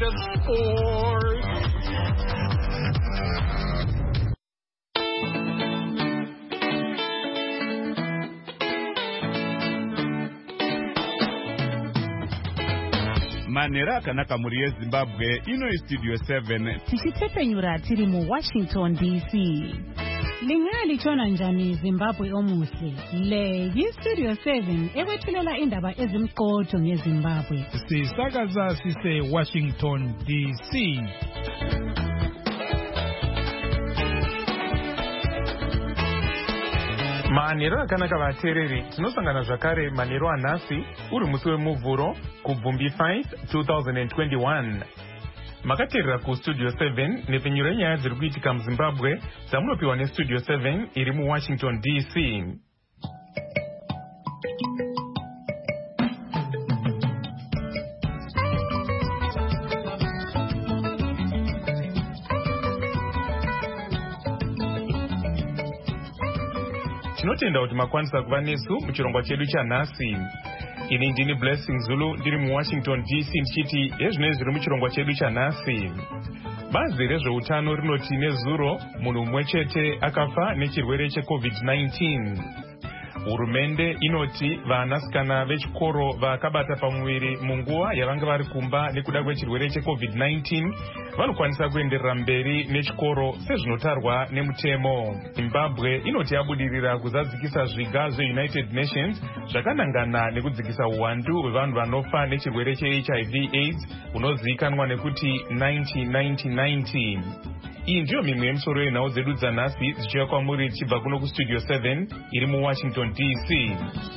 latest sports. Manera kanaka muri Zimbabwe ino studio 7 tichitepenyura tiri mu Washington DC. Lingali chona njani Zimbabwe omuhle. Le Studio 7 ekwethulela indaba ezimqotho ngeZimbabwe. Sisakaza sise Washington DC. Manero akanaka vateereri, tinosangana zvakare manero anhasi uri musi wemuvhuro kubvumbi 5 2021. Makateerera kustudio 7 nepfenyuro yenyaya dziri kuitika muZimbabwe dzamunopiwa nestudio 7 iri muWashington DC. Tinotenda kuti makwanisa kuva nesu muchirongwa chedu chanhasi. Ini ndini Blessing Zulu ndiri muWashington DC ndichiti ezvinoi zviri muchirongwa chedu chanhasi. Bazi rezveutano rinoti nezuro munhu mumwe chete akafa nechirwere cheCovid-19. Hurumende inoti vanasikana vechikoro vakabata pamuviri munguva yavanga vari kumba nekuda kwechirwere cheCovid-19 vanokwanisa kuenderera mberi nechikoro sezvinotarwa nemutemo. Zimbabwe inoti yabudirira kuzadzikisa zviga zveUnited Nations zvakanangana nekudzikisa uwandu hwevanhu vanofa nechirwere cheHIV/AIDS hunozivikanwa nekuti 90-90-90. Iyi ndiyo mimwe yemisoro yenhau dzedu dzanhasi dzichiuya kwamuri tichibva kuno kustudio 7 iri muWashington DC.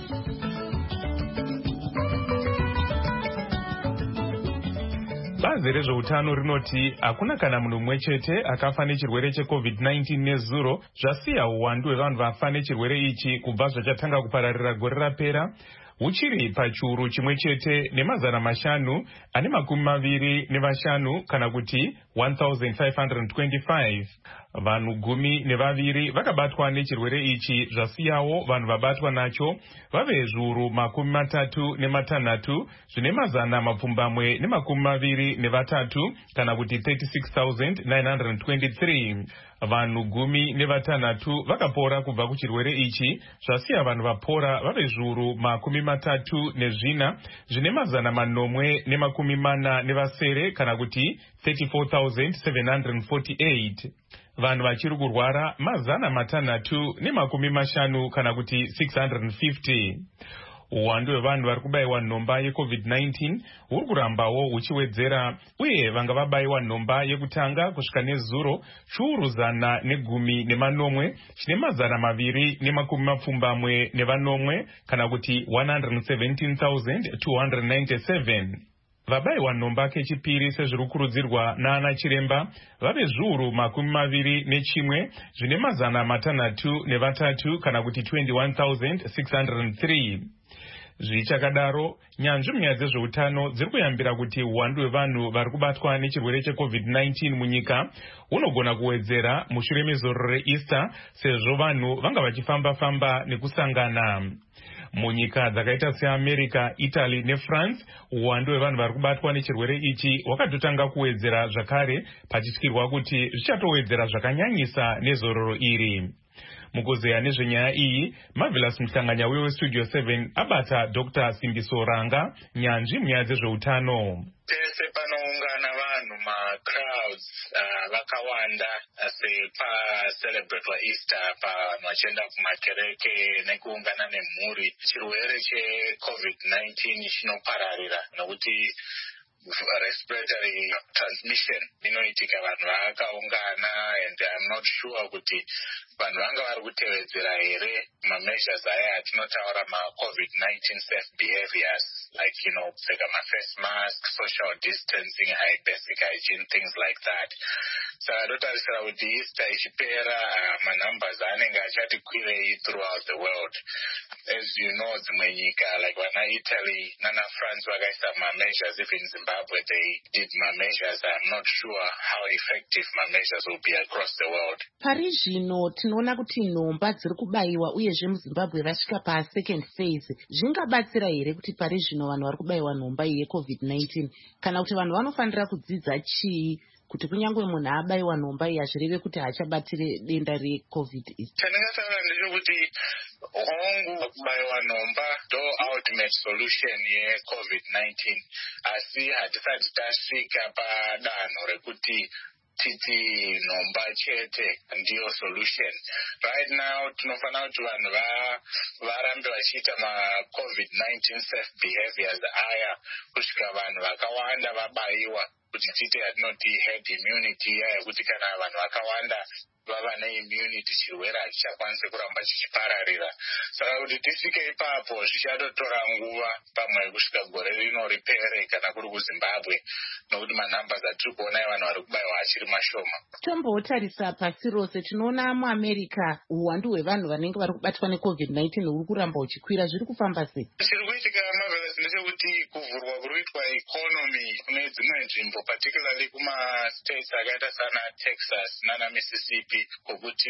Bazi rezveutano rinoti hakuna kana munhu mumwe chete akafa nechirwere cheCovid-19 nezuro, zvasiya uwandu hwevanhu vafa nechirwere ichi kubva zvachatanga kupararira gore rapera huchiri pachiuru chimwe chete ne525 kana kuti 1525. Vanhu 12 vakabatwa nechirwere ichi, zvasiyawo vanhu vabatwa nacho vave zviuru 36 zvine 123 kana kuti 36,923. Vanhu 16 vakapora kubva kuchirwere ichi, zvasiya vanhu vapora vave zviuru 34 zvine 140 kana kuti 34,748. Vanhu vachiri kurwara 650 kana kuti 650. Uwandu hwevanhu vari kubayiwa nhomba yeCovid-19 huri kurambawo huchiwedzera, uye vanga vabayiwa nhomba yekutanga kusvika nezuro chiuru 110 chine 270 kana kuti 117,297. Vabayiwa nhomba kechipiri sezviri kukurudzirwa naana chiremba vave zviuru 21 zvine 603 kana kuti 21,603. Zvichakadaro, nyanzvi munyaya dzezveutano dziri kuyambira kuti uwandu hwevanhu vari kubatwa nechirwere cheCovid-19 munyika hunogona kuwedzera mushure mezoro reEaster, sezvo vanhu vanga vachifamba-famba nekusangana. Munyika dzakaita seAmerica, Italy neFrance, uwandu hwevanhu vari kubatwa nechirwere ichi hwakatotanga kuwedzera zvakare, pachityirwa kuti zvichatowedzera zvakanyanyisa nezororo iri. Mukuzeya nezvenyaya iyi, Marvelous Muhlanganya weStudio 7 abata Dr. Simbiso Ranga, nyanzvi munyaya dzezveutano. Pese panoungana vanhu crowds vakawanda sepa-celebrate Easter, vanhu vachienda kumakereke nekuungana nemhuri, chirwere cheCovid-19 chinopararira nokuti respiratory transmission inoitika vanhu vakaungana, and I'm not sure kuti vanhu vanga vari kutevedzera here measures aya atinotaura COVID-19 safe behaviors, like kupfeka face mask, social distancing, high basic hygiene, things like that. saka totarisira kuti Easter ichipera manumbers anenge achati kwirei throughout the world. As you know, dzimwe nyika like vana Italy nana France vakaisa measures. Even Zimbabwe they did measures. I'm not sure how effective measures will be across the world. Pari zvino tinoona kuti nhomba dziri kubayiwa uyezve muZimbabwe vasvika second phase. Zvingabatsira here kuti pari zvino vanhu vari kubayiwa nhomba iyi yeCovid-19 kana kuti vanhu vanofanira kudzidza chii kuti kunyangwe munhu abayiwa nhomba iyi hazvireve kuti haachabatire denda reCovid iri? Chandingataura ndechekuti hongu kubayiwa nhomba ndo ultimate solution yeCovid-19, asi hatisati tasvika padanho rekuti titi nhomba chete ndiyo solution. Right now tinofanira kuti vanhu varambe vachiita COVID-19 safe behaviors aya kusvika vanhu vakawanda vabayiwa, kuti tite yatinoti herd immunity iya yekuti kana vanhu vakawanda vava neimmunity chirwere hachichakwanisi kuramba chichipararira. Saka kuti tisvike ipapo zvichatotora nguva, pamwe kusvika gore rino ripere kana kuri kuZimbabwe, nokuti manumbers atiri kuona evanhu vari kubayiwa achiri mashoma. Tombotarisa pasi rose tinoona muAmerica uwandu hwevanhu vanenge vari kubatwa neCovid-19 huri kuramba uchikwira. Zviri kufamba sei? Chiri kuitika Marvelous ndechekuti kuvhurwa kuri kuitwa economy kune dzimwe nzvimbo, particularly kuma-states akaita sana Texas nana Mississippi, kokuti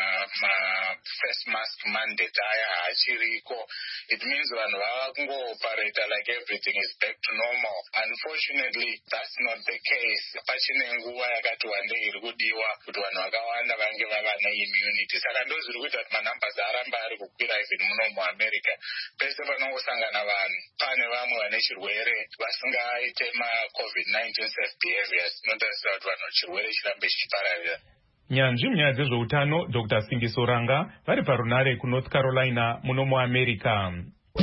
face mask mandate aya haachiriko. It means vanhu vava kungo-operate like everything is back to normal. Unfortunately, that's not the case. Pachine nguva yakati wandei iri kudiwa kuti vanhu vakawanda vange vava neimmunity. Saka ndo zviri kuita kuti manumbers aramba ari kukwira even muno muAmerica. Pese panongosangana vanhu pane vamwe vane chirwere vasingaite COVID-19 safe behaviors, inotarisira kuti vanhu chirwere chirambe chichipararira. Nyanzvi munyaya dzezveutano Dr. Simbiso Ranga vari parunare kuNorth Carolina muno muAmerica.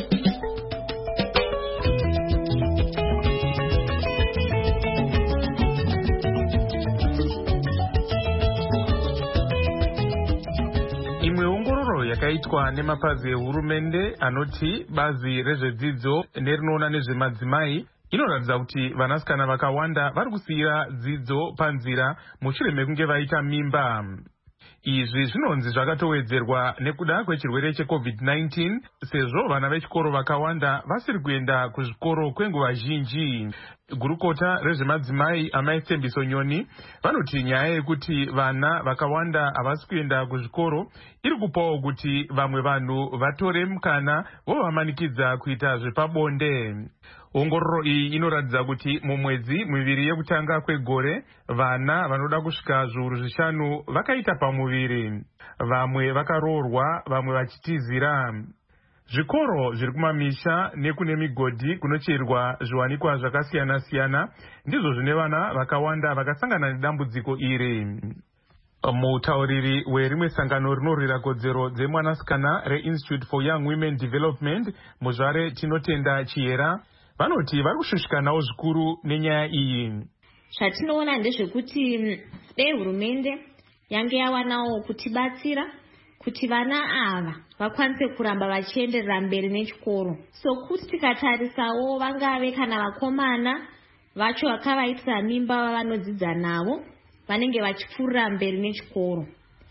Imwe ongororo yakaitwa nemapazi ehurumende anoti bazi rezvedzidzo nerinoona nezvemadzimai inoratidza kuti vanasikana vakawanda vari kusiyira dzidzo panzira mushure mekunge vaita mimba. Izvi zvinonzi zvakatowedzerwa nekuda kwechirwere cheCovid-19 sezvo vana vechikoro vakawanda vasiri kuenda kuzvikoro kwenguva zhinji. Gurukota rezvemadzimai Amai Thembiso Nyoni vanoti nyaya yekuti vana vakawanda havasi kuenda kuzvikoro iri kupawo kuti vamwe vanhu vatore mukana vovamanikidza kuita zvepabonde. Ongororo iyi inoratidza kuti mumwedzi miviri yekutanga kwegore vana vanoda kusvika zviuru 5 vakaita pamuviri, vamwe vakaroorwa, vamwe vachitizira. Zvikoro zviri kumamisha nekune migodhi kunocherwa zviwanikwa zvakasiyana-siyana ndizvo zvine vana vakawanda vakasangana nedambudziko iri. Mutauriri werimwe sangano rinorwira kodzero dzemwanasikana reInstitute for Young Women Development muzvare Tinotenda Chiyera vanoti vari kushushikanawo zvikuru nenyaya iyi. Zvatinoona ndezvekuti dei hurumende yange yawanawo kutibatsira kuti vana ava vakwanise kuramba vachienderera mberi nechikoro. Sokuti tikatarisawo vangave kana vakomana vacho vakavaitira mimba vavanodzidza navo vanenge vachipfuurira mberi nechikoro.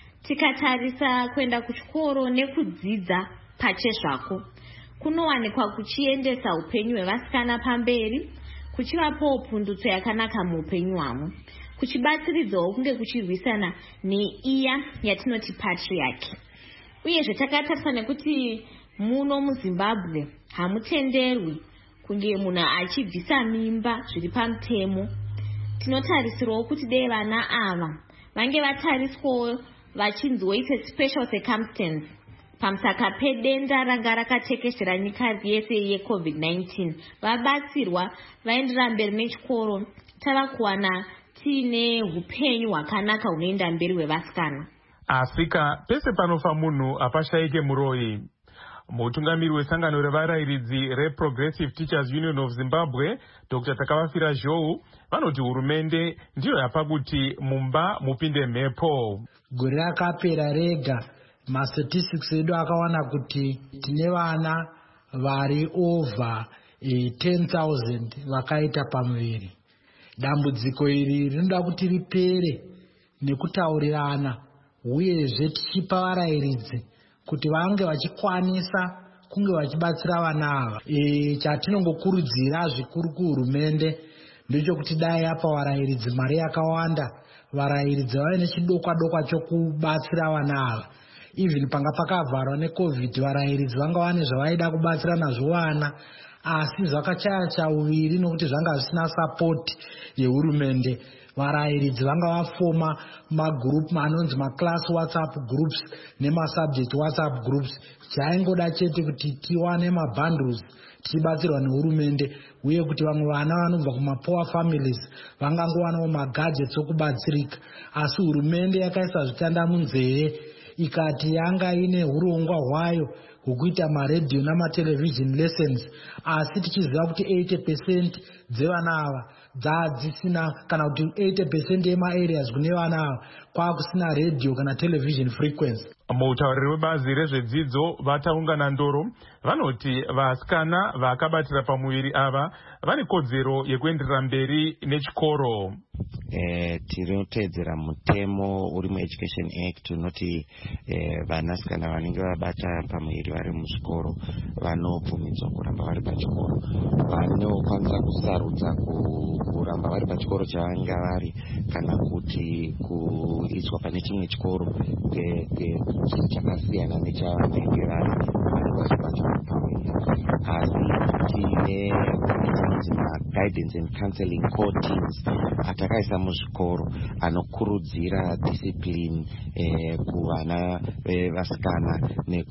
Tikatarisa kuenda kuchikoro nekudzidza pachezvako kunowanikwa kuchiendesa upenyu hwevasikana pamberi, kuchivapawo pundutso yakanaka muupenyu hwavo, kuchibatsiridzawo kunge kuchirwisana neiya yatinoti patriarchy. Uyezve takatarisa nekuti muno muZimbabwe hamutenderwi kunge munhu achibvisa mimba zviri pamutemo, tinotarisirawo kuti dei vana ava vange vatariswawo vachinzwoita special circumstance pamusaka pedenda ranga rakatekeshera nyika yese yeCovid-19, vabatsirwa vaenderera mberi nechikoro, tava kuwana tiine upenyu hwakanaka hunoenda mberi hwevasikana. Afrika pese panofa munhu hapashayike muroyi. Mutungamiri wesangano revarayiridzi reProgressive Teachers Union of Zimbabwe Dr. Takavafira Zhou vanoti hurumende ndiyo yapa kuti mumba mupinde mhepo. Gore rakapera rega mastatistics edu akawana kuti tine vana vari over 10,000 vakaita pamuviri. Dambudziko iri rinoda kuti ripere nekutaurirana uyezve tichipa varayiridzi kuti vange vachikwanisa kunge vachibatsira vana ava. Chatinongokurudzira zvikuru kuhurumende ndechekuti dai apa varayiridzi mari yakawanda, varayiridzi vave nechidokwa chokubatsira vana ava. Even panga pakavharwa neCovid, varayiridzi vanga vane zvavaida kubatsira nazvo vana, asi zvakachaya chauviri nokuti zvanga zvisina support yehurumende. Varayiridzi vanga vafoma magroup anonzi maclass WhatsApp groups nemasubject WhatsApp groups. Chaingoda chete kuti tiwane mabundles tichibatsirwa nehurumende, uye kuti vamwe vana vanobva kumapoor families vangangowanawo magadgets okubatsirika. Asi hurumende yakaisa zvitanda munzeve ikati yanga ine urongwa hwayo hwekuita maredhiyo namatelevision lessons, asi tichiziva kuti 80% dzevana ava dzadzisina, kana kuti 80% yemaareas kune vana ava kwakusina redhiyo kana television frequency. Mutauriri webazi rezvedzidzo vataungana Ndoro vanoti vasikana vakabatira pamuviri ava vane kodzero yekuenderera mberi nechikoro. Tinotedzera mutemo uri muEducation Act unoti vanasikana vanenge vabata pamuviri vari muzvikoro vanobvumidzwa kuramba vari pachikoro. Vanokwanisa kusarudza kuramba vari pachikoro chavanga vari kana kuti kuiswa pane chimwe chikoro chakasiyana nechavanenge vari vachibata pamuviri. Asi tine kunonzi maguidance and counseling core teams atakaisa muzvikoro anokurudzira discipline kuvana vasikana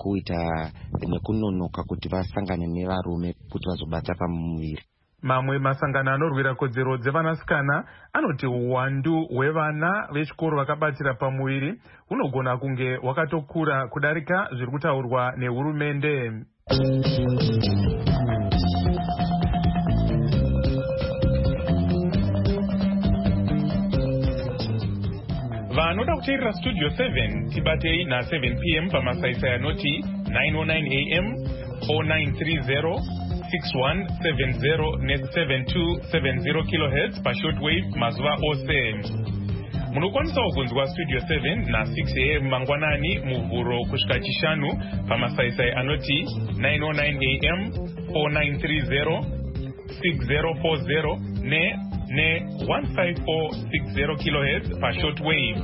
nekunonoka kuti vasangane nevarume kuti vazobata pamuviri. Mamwe masangano anorwira kodzero dzevanasikana anoti uwandu hwevana vechikoro vakabatira pamuviri unogona kunge wakatokura kudarika zviri kutaurwa nehurumende. Vanoda kuteerera Studio 7 tibatei na7 p.m. pamasaisai anoti 909 am 4930 6170 ne7270 kHz pashortwave mazuva ose. Munokwanisawo kunzwa Studio 7 na6 am mangwanani muvhuro kusvika chishanu pamasaisai anoti 909 am 4930 6040 ne 15460 kHz pashortwave.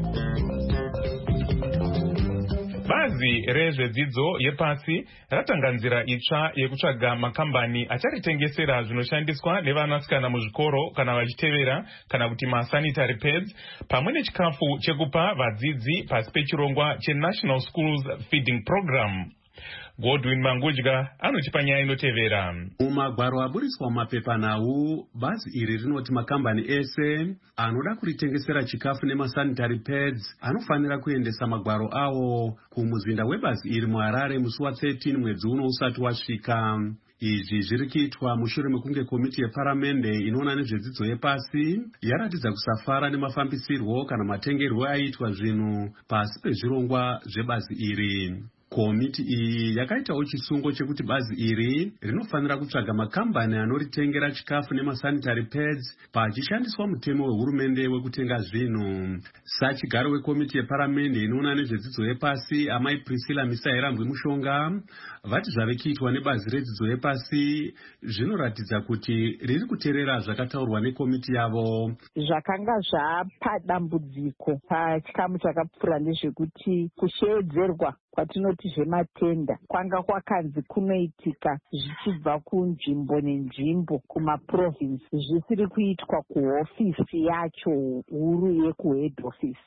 Bazi rezvedzidzo yepasi ratanga nzira itsva yekutsvaga makambani acharitengesera zvinoshandiswa nevanasikana muzvikoro kana vachitevera kana kuti masanitary pads pamwe nechikafu chekupa vadzidzi pasi pechirongwa cheNational Schools Feeding Program. Godwin Mangudya anotipa nyaya inotevera. Mumagwaro aburiswa mumapepanhau, bazi iri rinoti makambani ese anoda kuritengesera chikafu nemasanitary pads anofanira kuendesa magwaro awo kumuzinda webazi iri muHarare musi wa13 mwedzi uno usati wasvika. Izvi zviri kuitwa mushure mekunge komiti yeparamende inoona nezvedzidzo yepasi yaratidza kusafara nemafambisirwo kana matengerwo aiitwa zvinhu pasi pezvirongwa zvebazi iri. Komiti iyi yakaitawo chisungo chekuti bazi iri rinofanira kutsvaga makambani anoritengera chikafu nemasanitary pads pachishandiswa mutemo wehurumende wekutenga zvinhu. Sachigaro wekomiti yeparamende inoona nezvedzidzo yepasi amai Priscilla Misairambwe Mushonga vati zvave kuitwa nebazi redzidzo yepasi zvinoratidza kuti riri kuteerera zvakataurwa nekomiti yavo. Zvakanga zvapa dambudziko pachikamu chakapfuura ndezvekuti kusheedzerwa kwatinoti zvematenda kwanga kwakanzi kunoitika zvichibva kunzvimbo nenzvimbo kumaprovinsi zvisiri kuitwa kuhofisi yacho huru yekuhead office.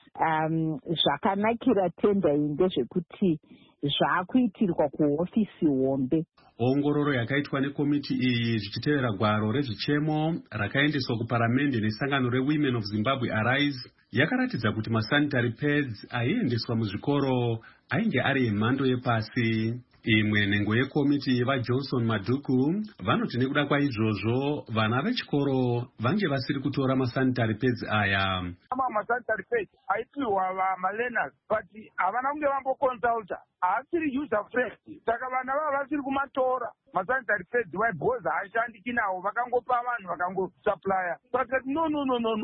Zvakanakira tenda iyi ndezvekuti zvaakuitirwa kuhofisi hombe. Ongororo yakaitwa nekomiti iyi zvichitevera gwaro rezvichemo rakaendeswa kuparamende nesangano reWomen of Zimbabwe Arise yakaratidza kuti masanitary pads aiendeswa muzvikoro ainge ari emhando yepasi. Imwe nhengo yekomiti vaJohnson Maduku vanoti nekuda kwaizvozvo vana vechikoro vange vasiri kutora masanitary pads aya. Masanitary pads aipiwa vamalearners but havana kunge vamboconsulta, haasiri user friendly, saka vana vava vasiri kumatora masanitary pads because haashandiki nawo, vakangopa vanhu vakangosupply. But no,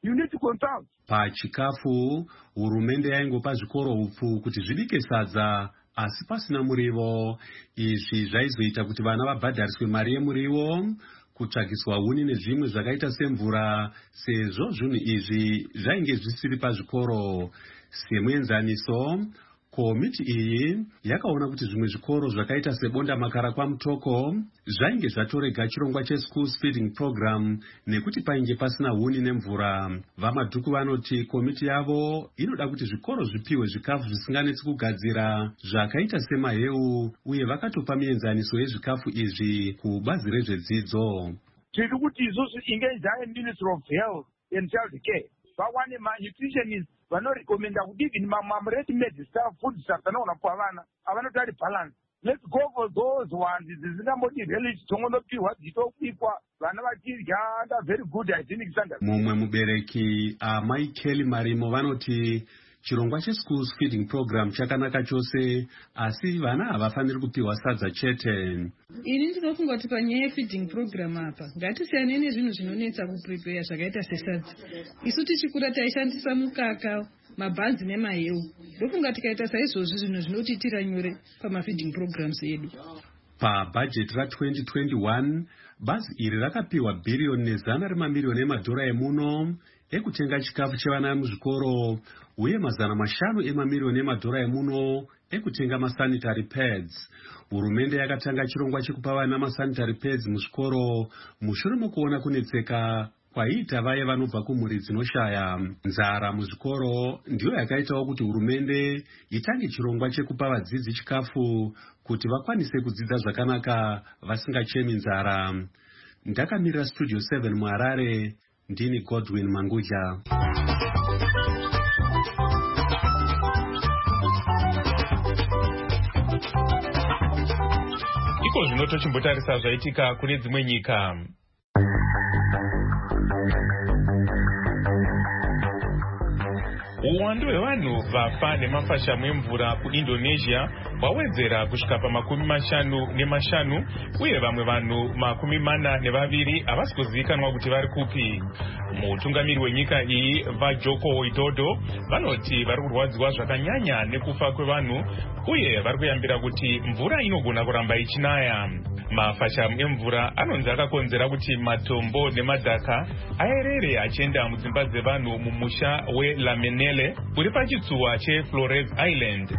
you need to consult. Pachikafu hurumende yaingopa zvikoro upfu kuti zvibike sadza asi pasina murivo. Izvi zvaizoita kuti vana vabhadhariswe mari yemurivo, kutsvagiswa huni nezvimwe zvakaita semvura, sezvo zvinhu izvi zvainge zvisiri pazvikoro. Semuenzaniso, komiti iyi yakaona kuti zvimwe zvikoro zvakaita sebonda makara kwamutoko zvainge zvatorega chirongwa cheschools feeding program nekuti painge pasina huni nemvura. Vamadhuku vanoti komiti yavo inoda kuti zvikoro zvipiwe zvikafu zvisinganetsi kugadzira zvakaita semaheu, uye vakatopa mienzaniso yezvikafu izvi kubazi rezvedzidzo. Tiri kuti isusu ingenzaye Ministry of Health and Child Care vawane manutritionists vanorekomenda kuti even ready-made stuff, food stuff anoona pavana avanoti ari balance. Let's go for those ones dzisingamboti relish tongondopiwa dzitobikwa vana vachidya under very good hygienic standards. Mumwe mubereki Amai Kelly Marimo vanoti chirongwa cheschools feeding program chakanaka chose, asi vana havafaniri kupiwa sadza chete. Ini ndinofunga kuti panyaya yefeeding program apa ngatisiyane nezvinhu zvinonetsa kuprepare zvakaita sesadza. Isu tichikura taishandisa mukaka, mabhanzi nemaheu. Ndofunga tikaita saizvozvo zvinhu zvinotitira nyore pamafeeding programs edu. Pabudget ra2021 bazi iri rakapiwa bhiriyoni nezana remamiliyoni emadhora emuno ekutenga chikafu chevana muzvikoro, uye mazana 5 emamiliyoni emadhora emuno ekutenga masanitary pads. Hurumende yakatanga chirongwa chekupa vana masanitary pads muzvikoro mushure mokuona kunetseka kwaita vaye vanobva kumhuri dzinoshaya. Nzara muzvikoro ndiyo yakaitawo kuti hurumende itange chirongwa chekupa vadzidzi chikafu kuti vakwanise kudzidza zvakanaka vasingachemi nzara. Ndakamirira Studio 7 muHarare, ndini Godwin Mangudya. Iko zvino tochimbotarisa zvaitika kune dzimwe nyika. Uwandu hwevanhu vafa nemafashamu emvura kuIndonesia hwawedzera kusvika pa55, uye vamwe vanhu 42 havasi kuzivikanwa kuti vari kupi. Mutungamiri wenyika iyi vaJoko Widodo vanoti vari kurwadziwa zvakanyanya nekufa kwevanhu, uye vari kuyambira kuti mvura inogona kuramba ichinaya. Mafashamu emvura anonzi akakonzera kuti matombo nemadhaka aerere achienda mudzimba dzevanhu mumusha weLamenele uri pachitsuwa cheFlores Island.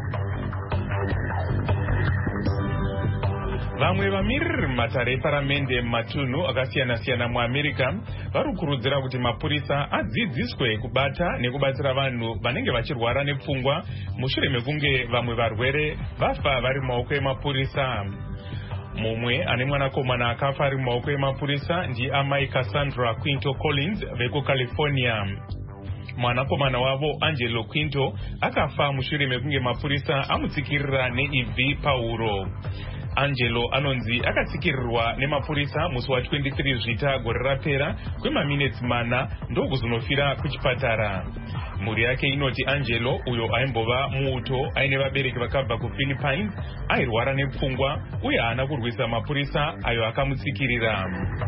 Vamwe vamiriri mumatare eparamende mumatunhu akasiyana-siyana muAmerica vari kukurudzira kuti mapurisa adzidziswe kubata nekubatsira vanhu vanenge vachirwara nepfungwa mushure mekunge vamwe varwere vafa vari mumaoko emapurisa. Mumwe ane mwanakomana akafa ari mumaoko emapurisa ndiamai Cassandra Quinto Collins vekuCalifornia. Mwanakomana wavo Angelo Quinto akafa mushure mekunge mapurisa amutsikirira neIV pahuro. Angelo anonzi akatsikirirwa nemapurisa musi wa23 Zvita gore rapera kwemaminitsi 4 ndokuzonofira kuchipatara. Mhuri yake inoti Angelo, uyo aimbova muuto aine vabereki vakabva kuPhilippines, airwara nepfungwa uye haana kurwisa mapurisa ayo akamutsikirira.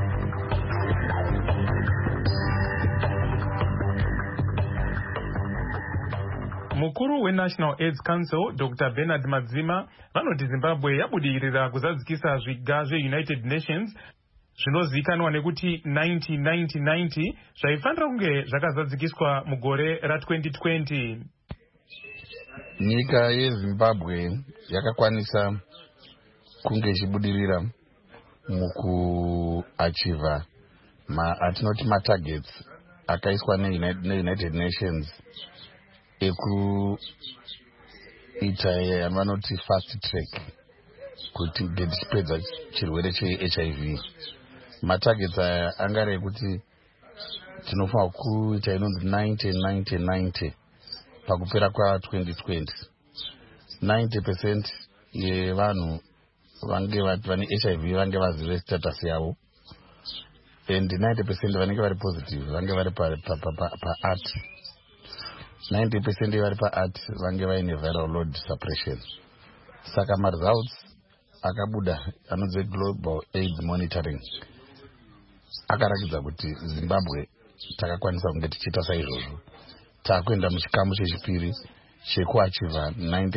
Mukuru weNational AIDS Council Dr. Bernard Madzima vanoti Zimbabwe yabudirira kuzadzikisa zviga zveUnited Nations zvinozivikanwa nekuti 90-90-90 zvaifanira kunge zvakazadzikiswa mugore ra2020. Nyika yeZimbabwe yakakwanisa kunge ichibudirira mukuachiva atinoti matargets akaiswa neUnited Nations ekuita yavanoti fast track kuti tipedza chirwere cheHIV. Matargets aya angare ekuti tinofanira kuita inonzi 90-90-90 pakupera kwa2020. 90% yevanhu vange vane HIV vange vazive status yavo, and 90% vanenge vari positive vange vari paart. 90% vari paart vange vaine viral load suppression. Saka results akabuda anonzi Global AIDS Monitoring akarakidza kuti Zimbabwe takakwanisa kunge tichiita saizvozvo. Takuenda muchikamu chechipiri chekuachiva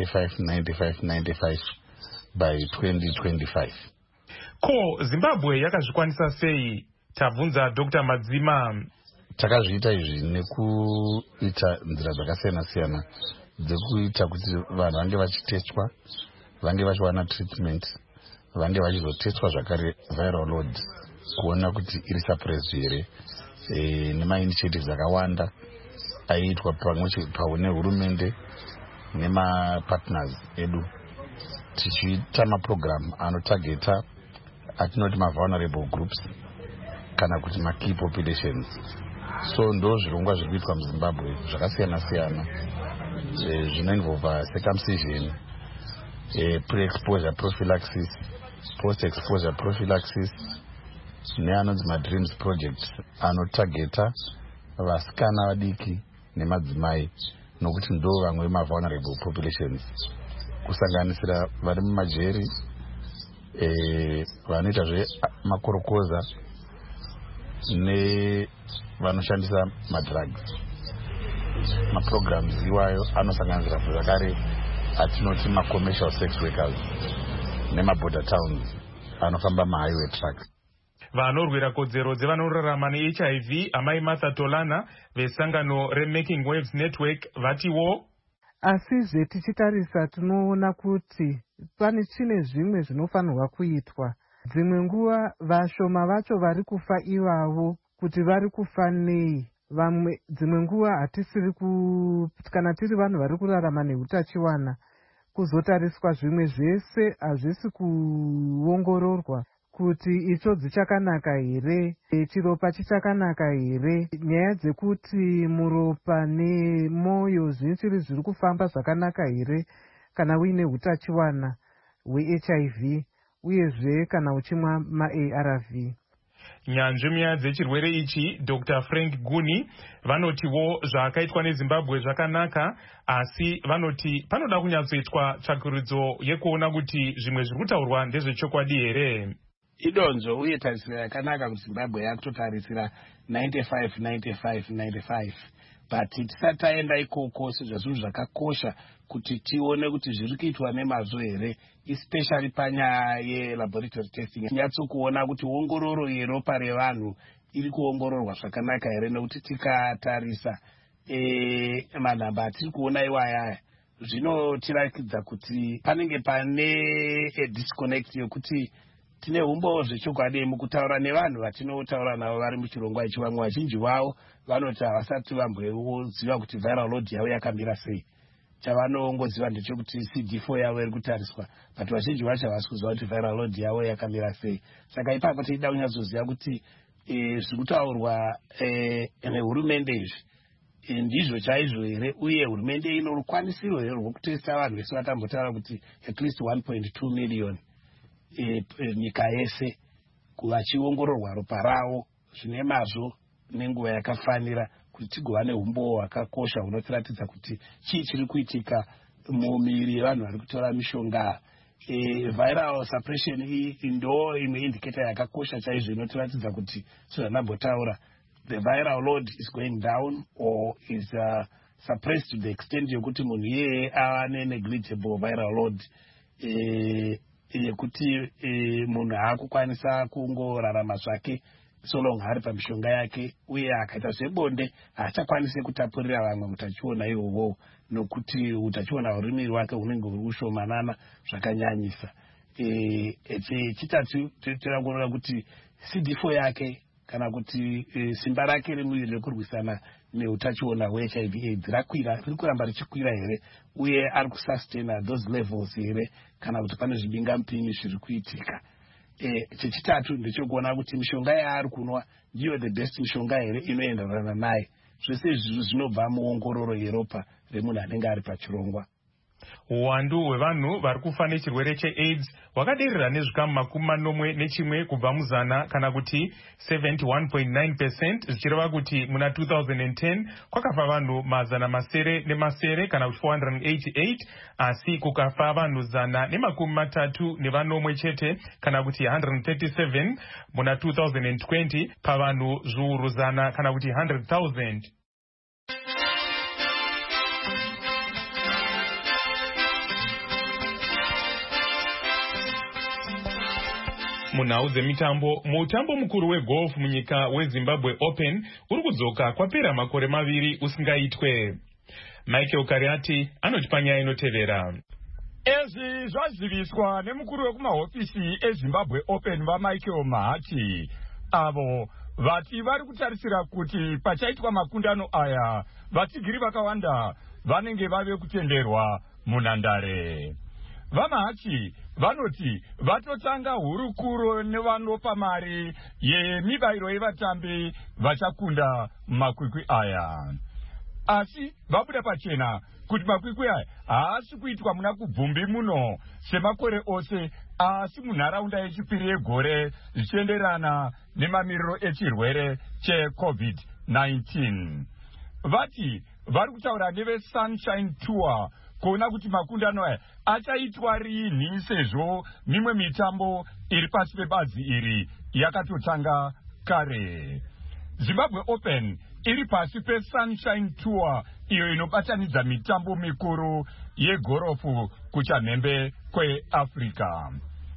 95 by 2025. Ko Zimbabwe yakazvikwanisa sei? Tabvunza Dr. Madzima. Takazviita izvi nekuita nzira dzakasiyana-siyana dzekuita kuti vanhu vange vachitetswa, vange vachiwana treatment, vange vachizotetswa zvakare viral load kuona kuti iri suppressed here, nemainitiatives akawanda aiitwa pamwe nehurumende nemapartners edu, tichiita maprogram anotageta atinoti vulnerable groups kana kuti key populations. So ndo zvirongwa zviri kuitwa muZimbabwe zvakasiyana-siyana zvinoinvolva circumcision, pre-exposure prophylaxis, post-exposure prophylaxis, neanonzi madreams project anotageta vasikana vadiki nemadzimai, nokuti ndo vamwe vulnerable populations, kusanganisira vari mumajeri, vanoita zvemakorokota nevanoshandisa madrugs. Maprograms iwayo anosanganisira zvakare atinoti commercial sex workers nemaborder towns anofamba mahighway trucks. Vanorwira kodzero dzevanorarama neHIV, Amai Martha Tolana vesangano reMaking Waves Network vatiwo. Asizve tichitarisa tinoona kuti pane chine zvimwe zvinofanirwa kuitwa. Dzimwe nguva vashoma vacho vari kufa ivavo kuti vari kufa nei. Vamwe dzimwe nguva hatisiri kana tiri vanhu vari kurarama neutachiwana, kuzotariswa zvimwe zvese hazvisi kuongororwa kuti itsvo dzichakanaka here, chiropa chichakanaka here, nyaya dzekuti muropa nemwoyo zvichiri zviri kufamba zvakanaka here kana uine utachiwana hweHIV, uyezve kana uchimwa maARV. Nyanzvi dzechirwere ichi Dr. Frank Guni vanotiwo zvakaitwa neZimbabwe zvakanaka, asi vanoti panoda kunyatsoitwa tsvakurudzo yekuona kuti zvimwe zviri kutaurwa ndezvechokwadi here. Idonzo uye tarisira yakanaka kuti Zimbabwe yakutotarisira 95 but tisati taenda ikoko sezvazvinhu zvakakosha kuti tione kuti zviri kuitwa nemazvo here, especially panyaya yelaboratory testing, nyatsokuona kuti ongororo yeropa revanhu iri kuongororwa zvakanaka here, nekuti tikatarisa manhamba atiri kuona iwaya zvinotirakidza kuti panenge pane disconnect yokuti tine umbo zvechokwadi mukutaura nevanhu vatinotaura navo vari muchirongwa ichi. Vamwe vazhinji vavo vanoti havasati vamboziva kuti viral load yavo yakamira sei. Chavanongoziva ndechekuti CD4 yavo iri kutariswa, but vazhinji vacho havasi kuziva kuti viral load yavo yakamira sei. Saka ipapo tichida kunyatsoziva kuti zviri kutaurwa nehurumende izvi ndizvo chaizvo here, uye hurumende ino rukwanisiro here rwokutesta vanhu vese vatambotaura kuti at least 1.2 million nyika yese vachiongororwa ropa ravo zvine mazvo nenguva yakafanira, kuti tigova neumbo hwakakosha hunotiratidza kuti chii chiri kuitika mumiviri yevanhu vari kutora mishonga. Viral suppression iyi ndo imwe indicator yakakosha chaizvo inotiratidza kuti sezvandambotaura, the viral load is going down or is suppressed to the extent yokuti munhu iyeye ava nenegligible viral load, yekuti munhu haakukwanisa kungorarama zvake so long ari pamishonga yake, uye akaita zvebonde haachakwanisi kutapurira vamwe utachiona ihwohwo, nokuti utachiona huri muviri wake hunenge huri kushomanana zvakanyanyisa. Chitatu tirangorora kuti CD4 yake kana kuti simba rake remuviri rekurwisana neutachiona hweHIV AIDS rakwira, riri kuramba richikwira here, uye ari kusustaina those levels here, kana kuti pane zvibingamupini zviri kuitika. Chechitatu ndechekuona kuti mishonga yaari kunwa ndiyo the best mishonga here inoenderana naye. Zvese izvi zvinobva muongororo yeropa remunhu anenge ari pachirongwa. Uwandu hwevanhu vari kufa nechirwere cheAIDS hwakaderera nezvikamu 41 kubva muzana, kana kuti 71.9%, zvichireva kuti muna 2010 kwakafa vanhu 700 kana kuti 488, asi kukafa vanhu 134 chete kana kuti 137 muna 2020 pavanhu zviuru 100 kana kuti 100,000. Munhau dzemitambo, mutambo mukuru wegolf munyika weZimbabwe Open uri kudzoka kwapera makore 2 usingaitwe. Michael Kariati anoti panyaya inotevera. Ezi zvaziviswa nemukuru wekumahofisi eZimbabwe Open vaMichael Mahati, avo vati vari kutarisira kuti pachaitwa makundano aya vatsigiri vakawanda vanenge vave kutenderwa munhandare. VaMahati vanoti vatotanga hurukuro nevanopa mari yemibairo yevatambi vachakunda makwikwi aya. Asi vabuda pachena kuti makwikwi aya haasi kuitwa muna kubvumbi muno semakore ose, asi munharaunda yechipiri yegore zvichienderana nemamiriro echirwere cheCovid-19. Vati vari kutaura neveSunshine Tour kuona kuti makundano aya achaitwa rini, sezvo mimwe mitambo iri pasi pebazi iri yakatotanga kare. Zimbabwe Open iri pasi peSunshine Tour, iyo inobatanidza mitambo mikuru yegorofu kuchamhembe kweAfrica.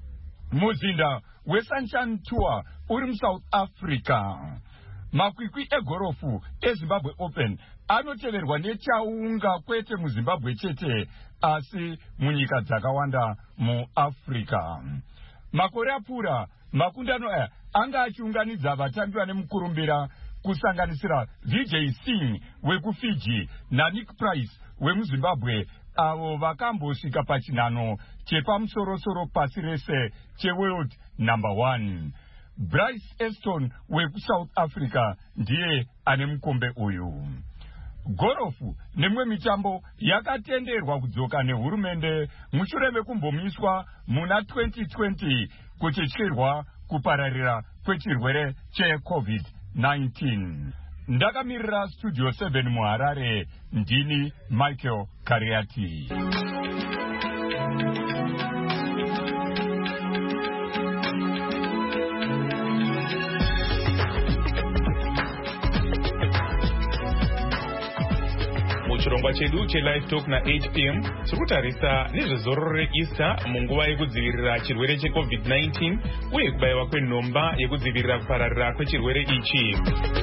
Muzinda weSunshine Tour uri muSouth Africa. Makwikwi egorofu eZimbabwe Open anoteverwa nechaunga kwete muZimbabwe chete, asi munyika dzakawanda muAfrica. Makore apfuura makundano aya anga achiunganidza vatambi vane mukurumbira kusanganisira Vijay Singh wekuFiji naNick Price wemuZimbabwe, avo vakambosvika pachinhano chepamusorosoro pasi rese cheWorld number 1. Bryce Easton wekuSouth Africa ndiye ane mukombe uyu. Gorofu nemwe mitambo yakatenderwa kudzoka nehurumende mushure mekumbomiswa muna 2020 kuchityirwa kupararira kwechirwere cheCovid-19. Ndakamirira Studio 7 muHarare, ndini Michael Kariati. Chirongwa chedu chelive talk na 8 p.m. chikutarisa nezvezororo reEaster munguva yekudzivirira chirwere cheCovid-19 uye kubayiwa kwenhomba yekudzivirira kupararira kwechirwere ichi.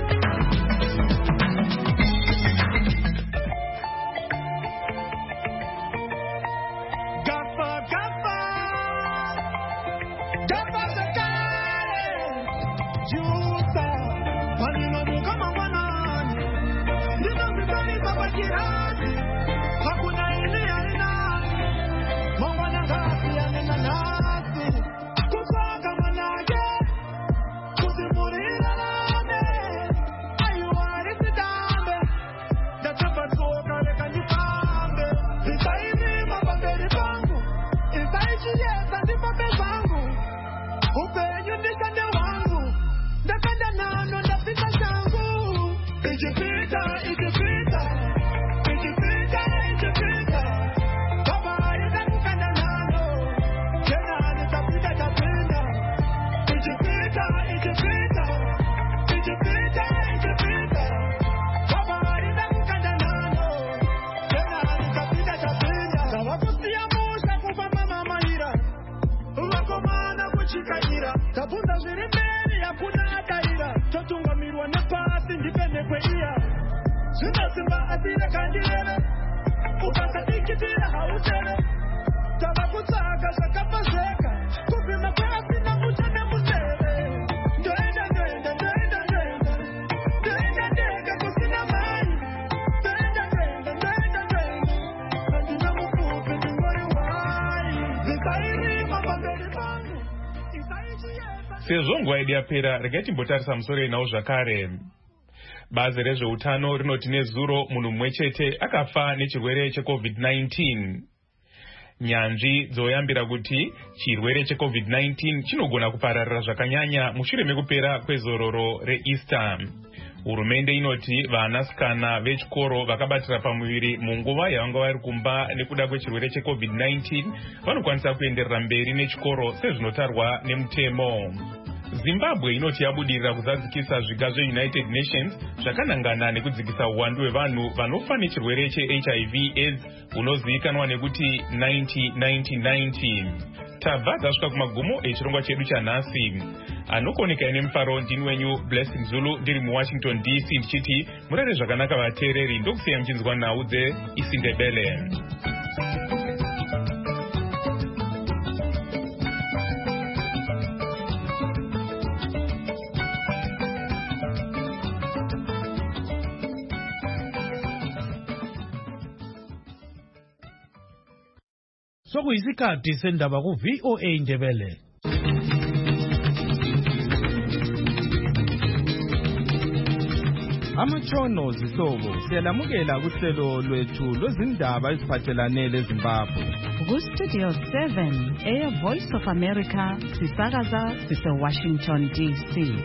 Sezvo nguva yedu yapera, regai timbotarisa musoro inawo zvakare. Bazi rezveutano rinoti nezuro munhu mumwe chete akafa nechirwere cheCovid-19. nyanzvi dzoyambira kuti chirwere cheCovid-19 chinogona kupararira zvakanyanya mushure mekupera kwezororo reEaster. Hurumende inoti vanasikana vechikoro vakabatira pamuviri munguva yavanga vari kumba nekuda kwechirwere cheCovid-19 vanokwanisa kuenderera mberi nechikoro sezvinotarwa nemutemo. Zimbabwe inoti yabudirira kuzadzikisa zviga zveUnited Nations zvakanangana nekudzikisa uwandu hwevanhu vanofa nechirwere cheHIV/AIDS hunozivikanwa nekuti 90-90-90. Tabva tasvika kumagumo echirongwa chedu chanhasi. Anokoneka ine mufaro ndini wenyu Blessing Zulu ndiri muWashington DC ndichiti murere zvakanaka vateereri ndokusiya muchinzwa nhau dzeIsindebele. Sokuyisikhathi sendaba ku-VOA Indebele. Amatshono zihlobo siyalamukela kuhlelo lwethu lwezindaba eziphathelane leZimbabwe. Ku-Studio 7 eyeVoice of America sisakaza sise-Washington DC.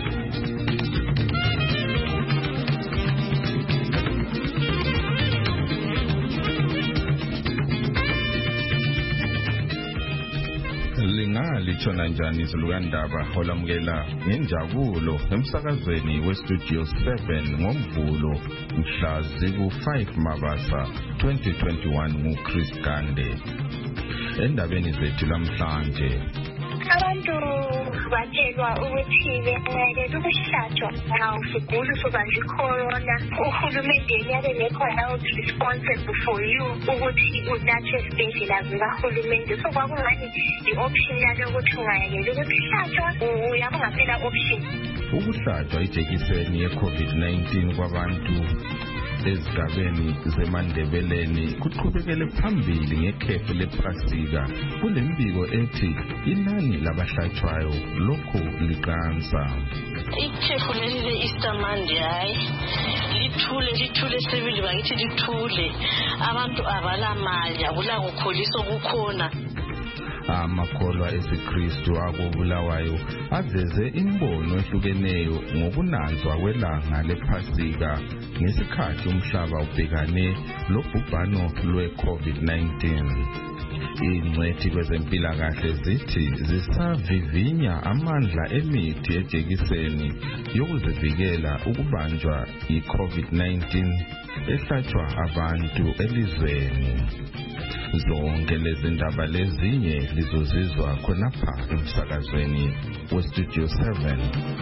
Litshona njani izulu kandaba olamukela ngenjabulo emsakazweni weStudio 7 ngomvulo mhla ziku-5 Mabasa 2021 nguChris Gande. Endabeni zethu lamhlanje, abantu batshelwa ukuthi benqabele ukuhlatshwa awusiguli usubanjwe icorona. Uhulumende yabe nekhona responsible for you ukuthi unatshe esibhedlela zikahulumende. So kwakungani i-option yalo ukuthi ungayekela ukuhlatshwa uyabe ungaphela option. Ukuhlatshwa ijekiseni ye-COVID-19 kwabantu ezigabeni zeMandebeleni kuqhubekele phambili ngekhefu lePhasika. Kulembiko ethi inani labahlatshwayo lokhu liqansa. Ikhefu leli le-Easter Monday hayi lithule sibili bakithi lithule. Abantu abalamali akulakukholiso kukhona. Amakholwa esiKristu akobulawayo aveze imbono ehlukeneyo ngokunanzwa kwelanga lePhasika ngesikhathi umhlaba ubhekane lobhubhano lwe-COVID-19. Ingcwethi kwezempilakahle zithi zisavivinya amandla emithi ejekiseni yokuzivikela ukubanjwa yi-COVID-19 ehlatshwa abantu elizweni. Zonke lezi ndaba lezinye lizozizwa khonapha emsakazweni weStudio 7.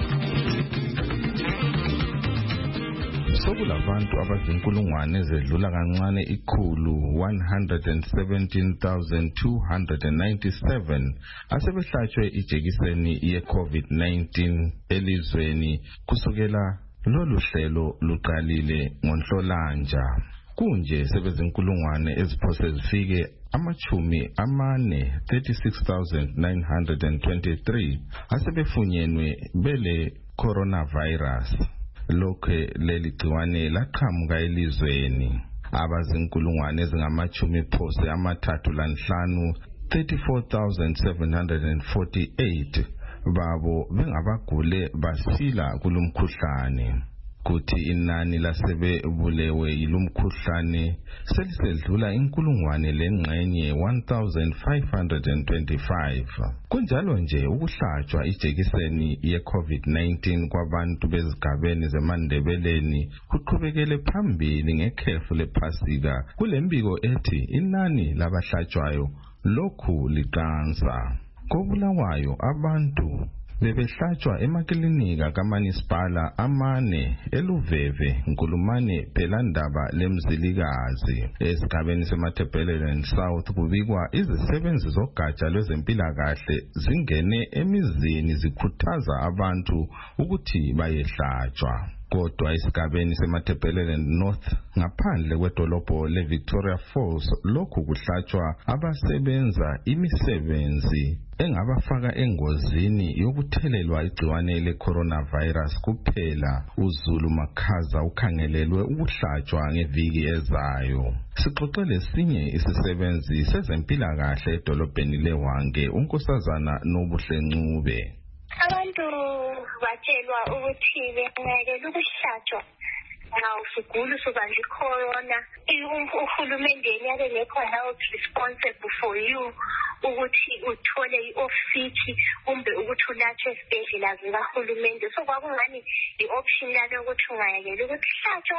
Sokulabantu abazinkulungwane ezedlula kancane ikhulu 117,297 asebehlatshwe ijekiseni ye-COVID-19 elizweni kusukela lolu hlelo luqalile ngoNhlolanja. Kunje sebezinkulungwane eziphose zifike amachumi amane 36,923 asebefunyenwe bele coronavirus. Lokhe leli gciwane laqhamuka elizweni. Abazinkulungwane ezingamachumi phose amathathu lanhlanu 34,748 babo bengabagule basila kulumkhuhlane. Kuthi inani lasebebulewe yilumkhuhlane selisedlula inkulungwane lengxenye 1,525. Kunjalo nje ukuhlatshwa ijekiseni ye-COVID-19 kwabantu bezigabeni zeMandebeleni kuqhubekele phambili ngekhefu lePhasika. Kulembiko ethi inani labahlatshwayo lokhu liqansa. Kobulawayo abantu bebehlatshwa emakilinika kaManisipala amane eLuveve, Nkulumane, Phelandaba leMzilikazi. Esigabeni seMatabeleland South kubikwa izisebenzi zogatsha lwezempilakahle zingene emizini zikhuthaza abantu ukuthi bayehlatshwa. kodwa esigabeni seMatabeleland North ngaphandle kwedolobho leVictoria Falls lokhu kuhlatshwa abasebenza imisebenzi engabafaka engozini yokuthelelwa igciwane leCoronavirus kuphela. uZulu Makhaza ukhangelelwe ukuhlatshwa ngeviki ezayo. Sixoxele sinye isisebenzi sezempilakahle edolobheni leHwange, unkosazana Nobuhle Ncube. Abantu batshelwa ukuthi bengayekela ukuhlatshwa nxa usugula usubanjwe icorona. Uhulumendeni yabe nekhona responsible for you ukuthi uthole i-off sick kumbe ukuthi ulatshwe esibhedlela zikahulumende. So kwakungani i-option yalo ukuthi ungayekela ukuhlatshwa,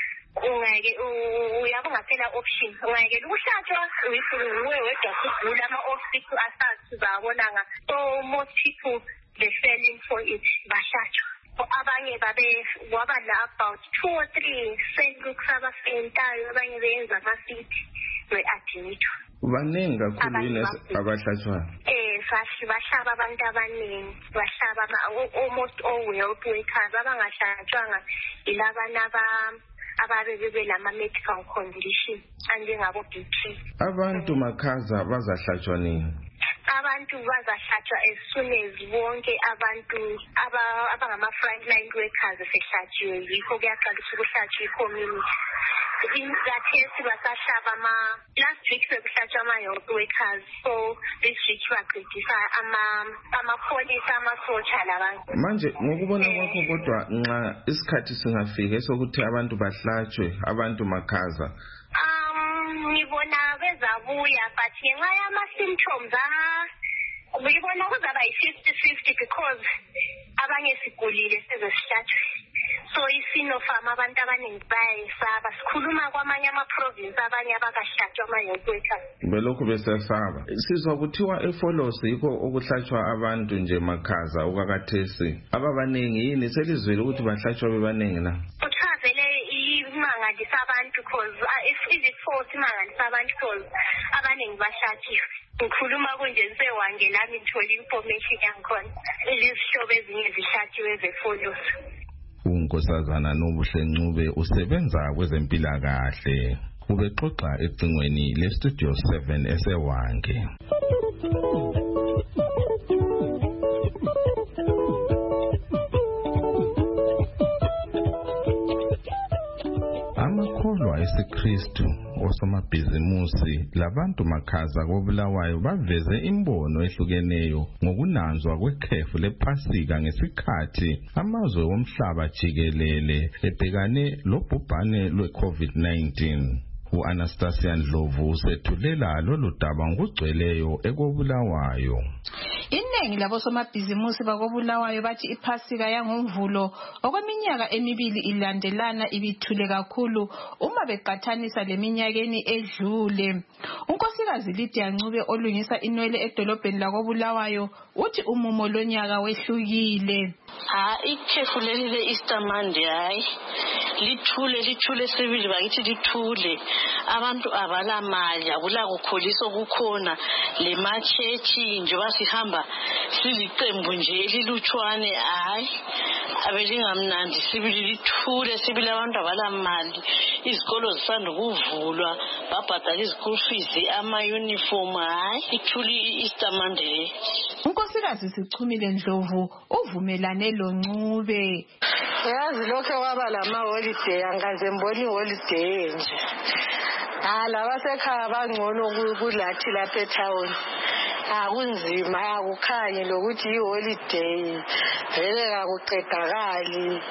uyabe ungasela option, ungayekela ukuhlatshwa nguwe wedwa sugula. Ama-off sick asathi zabonanga. So most people they fell in for it, bahlatshwa. Abanye kwaba la about 2 or 3 sendlux abasentayo, abanye beyenza amasithi we-admitwa. Baningi kakhulu yini abahlatshwayo? Bahlaba abantu abaningi, bahlaba almost all health workers. Abangahlatshwanga yilabana ababe bebelama-medical condition anjengabo-BP. Abantu Makhaza bazahlatshwa nini? Abantu bazahlatshwa as soon as bonke abantu abangama-frontline workers sehlatshiwe. Yikho kuyaqalisa ukuhlatshwa i-community. Inkathesi basahlaba last week sekuhlatshwa ama-health workers. So this week baqedisa amapholisa, amasotsha labantu. Manje ngokubona kwakho kodwa nxa isikhathi singafika esokuthi abantu bahlatshwe, abantu Makhaza, ngibona bezabuya but ngenxa yama-symptoms ngibona kuzaba yi-50-50 because abanye sigulile sezesihlatshwe. So iSinopharm abantu abaningi bayayisaba. Sikhuluma kwamanye ama-province abanye abakahlatshwa ama-health workers. Belokhu besesaba. Sizwa kuthiwa eFolos yikho okuhlatshwa abantu nje Makhaza okakathesi. Ababaningi yini selizwile ukuthi bahlatshwa bebaningi na? Kuthiwa vele imangalisa abantu because if it false imangalisa abantu because abaningi bahlatshiwe. Ngikhuluma kunje ngiseHwange lami ngithola information yangikhona. Lezihlobo ezinye zihlatshiwe zeFolos. Unkosazana Nobuhle Ncube usebenza kwezempilakahle. Ubexoxa ecingweni leStudio 7 eseHwange. Amakholwa esiKristu, osomabhizimusi labantu Makhaza koBulawayo baveze imbono ehlukeneyo ngokunanzwa kwekhefu lePhasika ngesikhathi amazwe womhlaba jikelele ebhekane lobhubhane lwe-COVID-19. U-Anastasia Ndlovu usethulela lolu daba ngokugcweleyo ekoBulawayo. Iningi labosomabhizimusi bakoBulawayo bathi iPhasika yangoMvulo okweminyaka emibili ilandelana ibithule kakhulu uma beqathanisa leminyakeni edlule. Unkosikazi Lydia Ncube olungisa inwele edolobheni lakoBulawayo uthi umumo lonyaka wehlukile. Ikhefu leli le-Easter Monday hayi lithule sibili bakithi lithule. Abantu abalamali akulakukholisa okukhona le machechi njengoba sihamba siliqembu nje elilutshwane hayi abelingamnandi sibili lithule sibili abantu abalamali. Izikolo zisanda ukuvulwa babhadala izikolo fees ama-uniform hayi ithule i-Easter Monday. Unkosikazi Sichumile Ndlovu uvumelane loNcube. Yazi lokho waba lama-holiday angaze mboni iholiday nje. Labasekhaya bangcono kulathi lapha etown. Akunzima akukhanyi lokuthi iholiday vele kakuqedakali.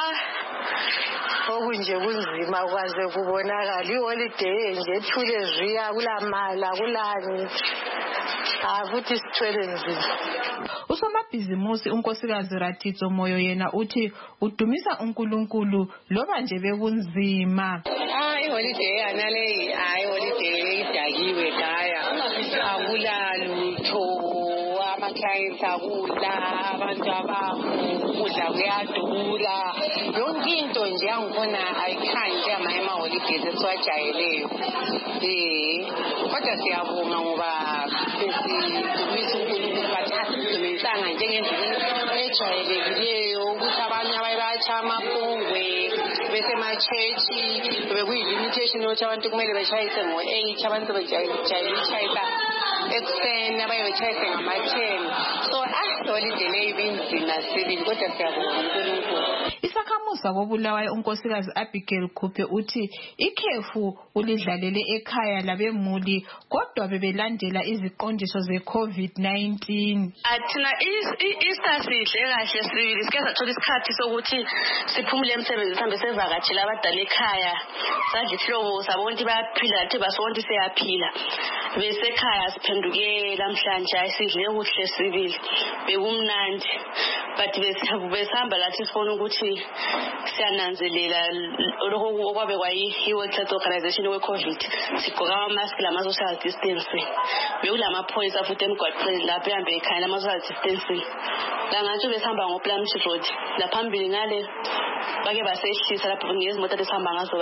Okunje kunzima kwaze kubonakala iholiday nje ethule zwiya kulamala kulani. Futhi sithwele nzima. Usomabhizimusi unkosikazi Ratitso Moyo yena uthi udumisa uNkulunkulu loba nje bekunzima. Iholiday yanale holiday idakiwe khaya akulalutho ama-clients akula abantu abakudla kuyadula yonke into nje yangikhona ayikhanyi njengamanye ama-holidays esiwajayeleyo. Kodwa siyabonga ngoba besidumisa uNkulunkulu but asidumisanga njengendlela ejwayelekileyo ukuthi abanye bethatha amapungwe besemachechi bekuyi-limitation yokuthi abantu kumele beshayise ngo-8 abantu sebejayele ukutshayisa ekuseni abanye betshayise ngama-10 so iholide leyo ibinzima sibili kodwa siyabonga uNkulunkulu. Isakhamuzi wabobulawayo unkosikazi Abigail Khuphe uthi ikhefu ulidlalele ekhaya labemuli kodwa bebelandela iziqondiso ze-COVID-19. Thina i-Easter sidle kahle sibili sike sathola isikhathi sokuthi siphumule emsebenzi sihambe sevakatshela abadala ekhaya sadla ihlobo sabona ukuthi bayaphila lathi basona ukuthi siyaphila besekhaya siphenduke namhlanje ayisidle kuhle sibili bekumnandi but besihamba lathi sifona ukuthi siyananzelela lokho okwabe kwayi-World Health Organization we-COVID sigqoka ama-mask lama-social distancing bekulamaphoyisa futhi emgwaqeni lapho ehambe ekhaya lama-social distancing langathi besihamba ngoPlamchi Road laphambili ngale bake basehlisa lapho ngezimoto esihamba ngazo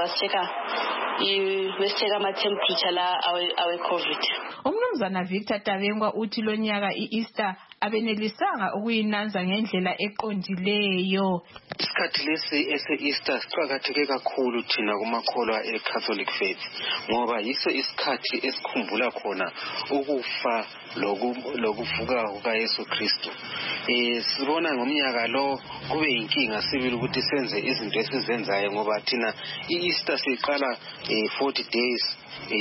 basi-check ama-temperature la awe-COVID. Umnumzana Victor Tabengwa uthi lonyaka i-Easter abenelisanga ukuyinanza ngendlela eqondileyo. Isikhathi lesi ese-Easter siqakatheke kakhulu thina kumakholwa e-Catholic Faith ngoba yiso isikhathi esikhumbula khona ukufa lokuvuka kukaYesu Kristu. Sibona ngomnyaka lo kube yinkinga sibili ukuthi senze izinto esizenzayo ngoba thina i-Easter siqala 40 days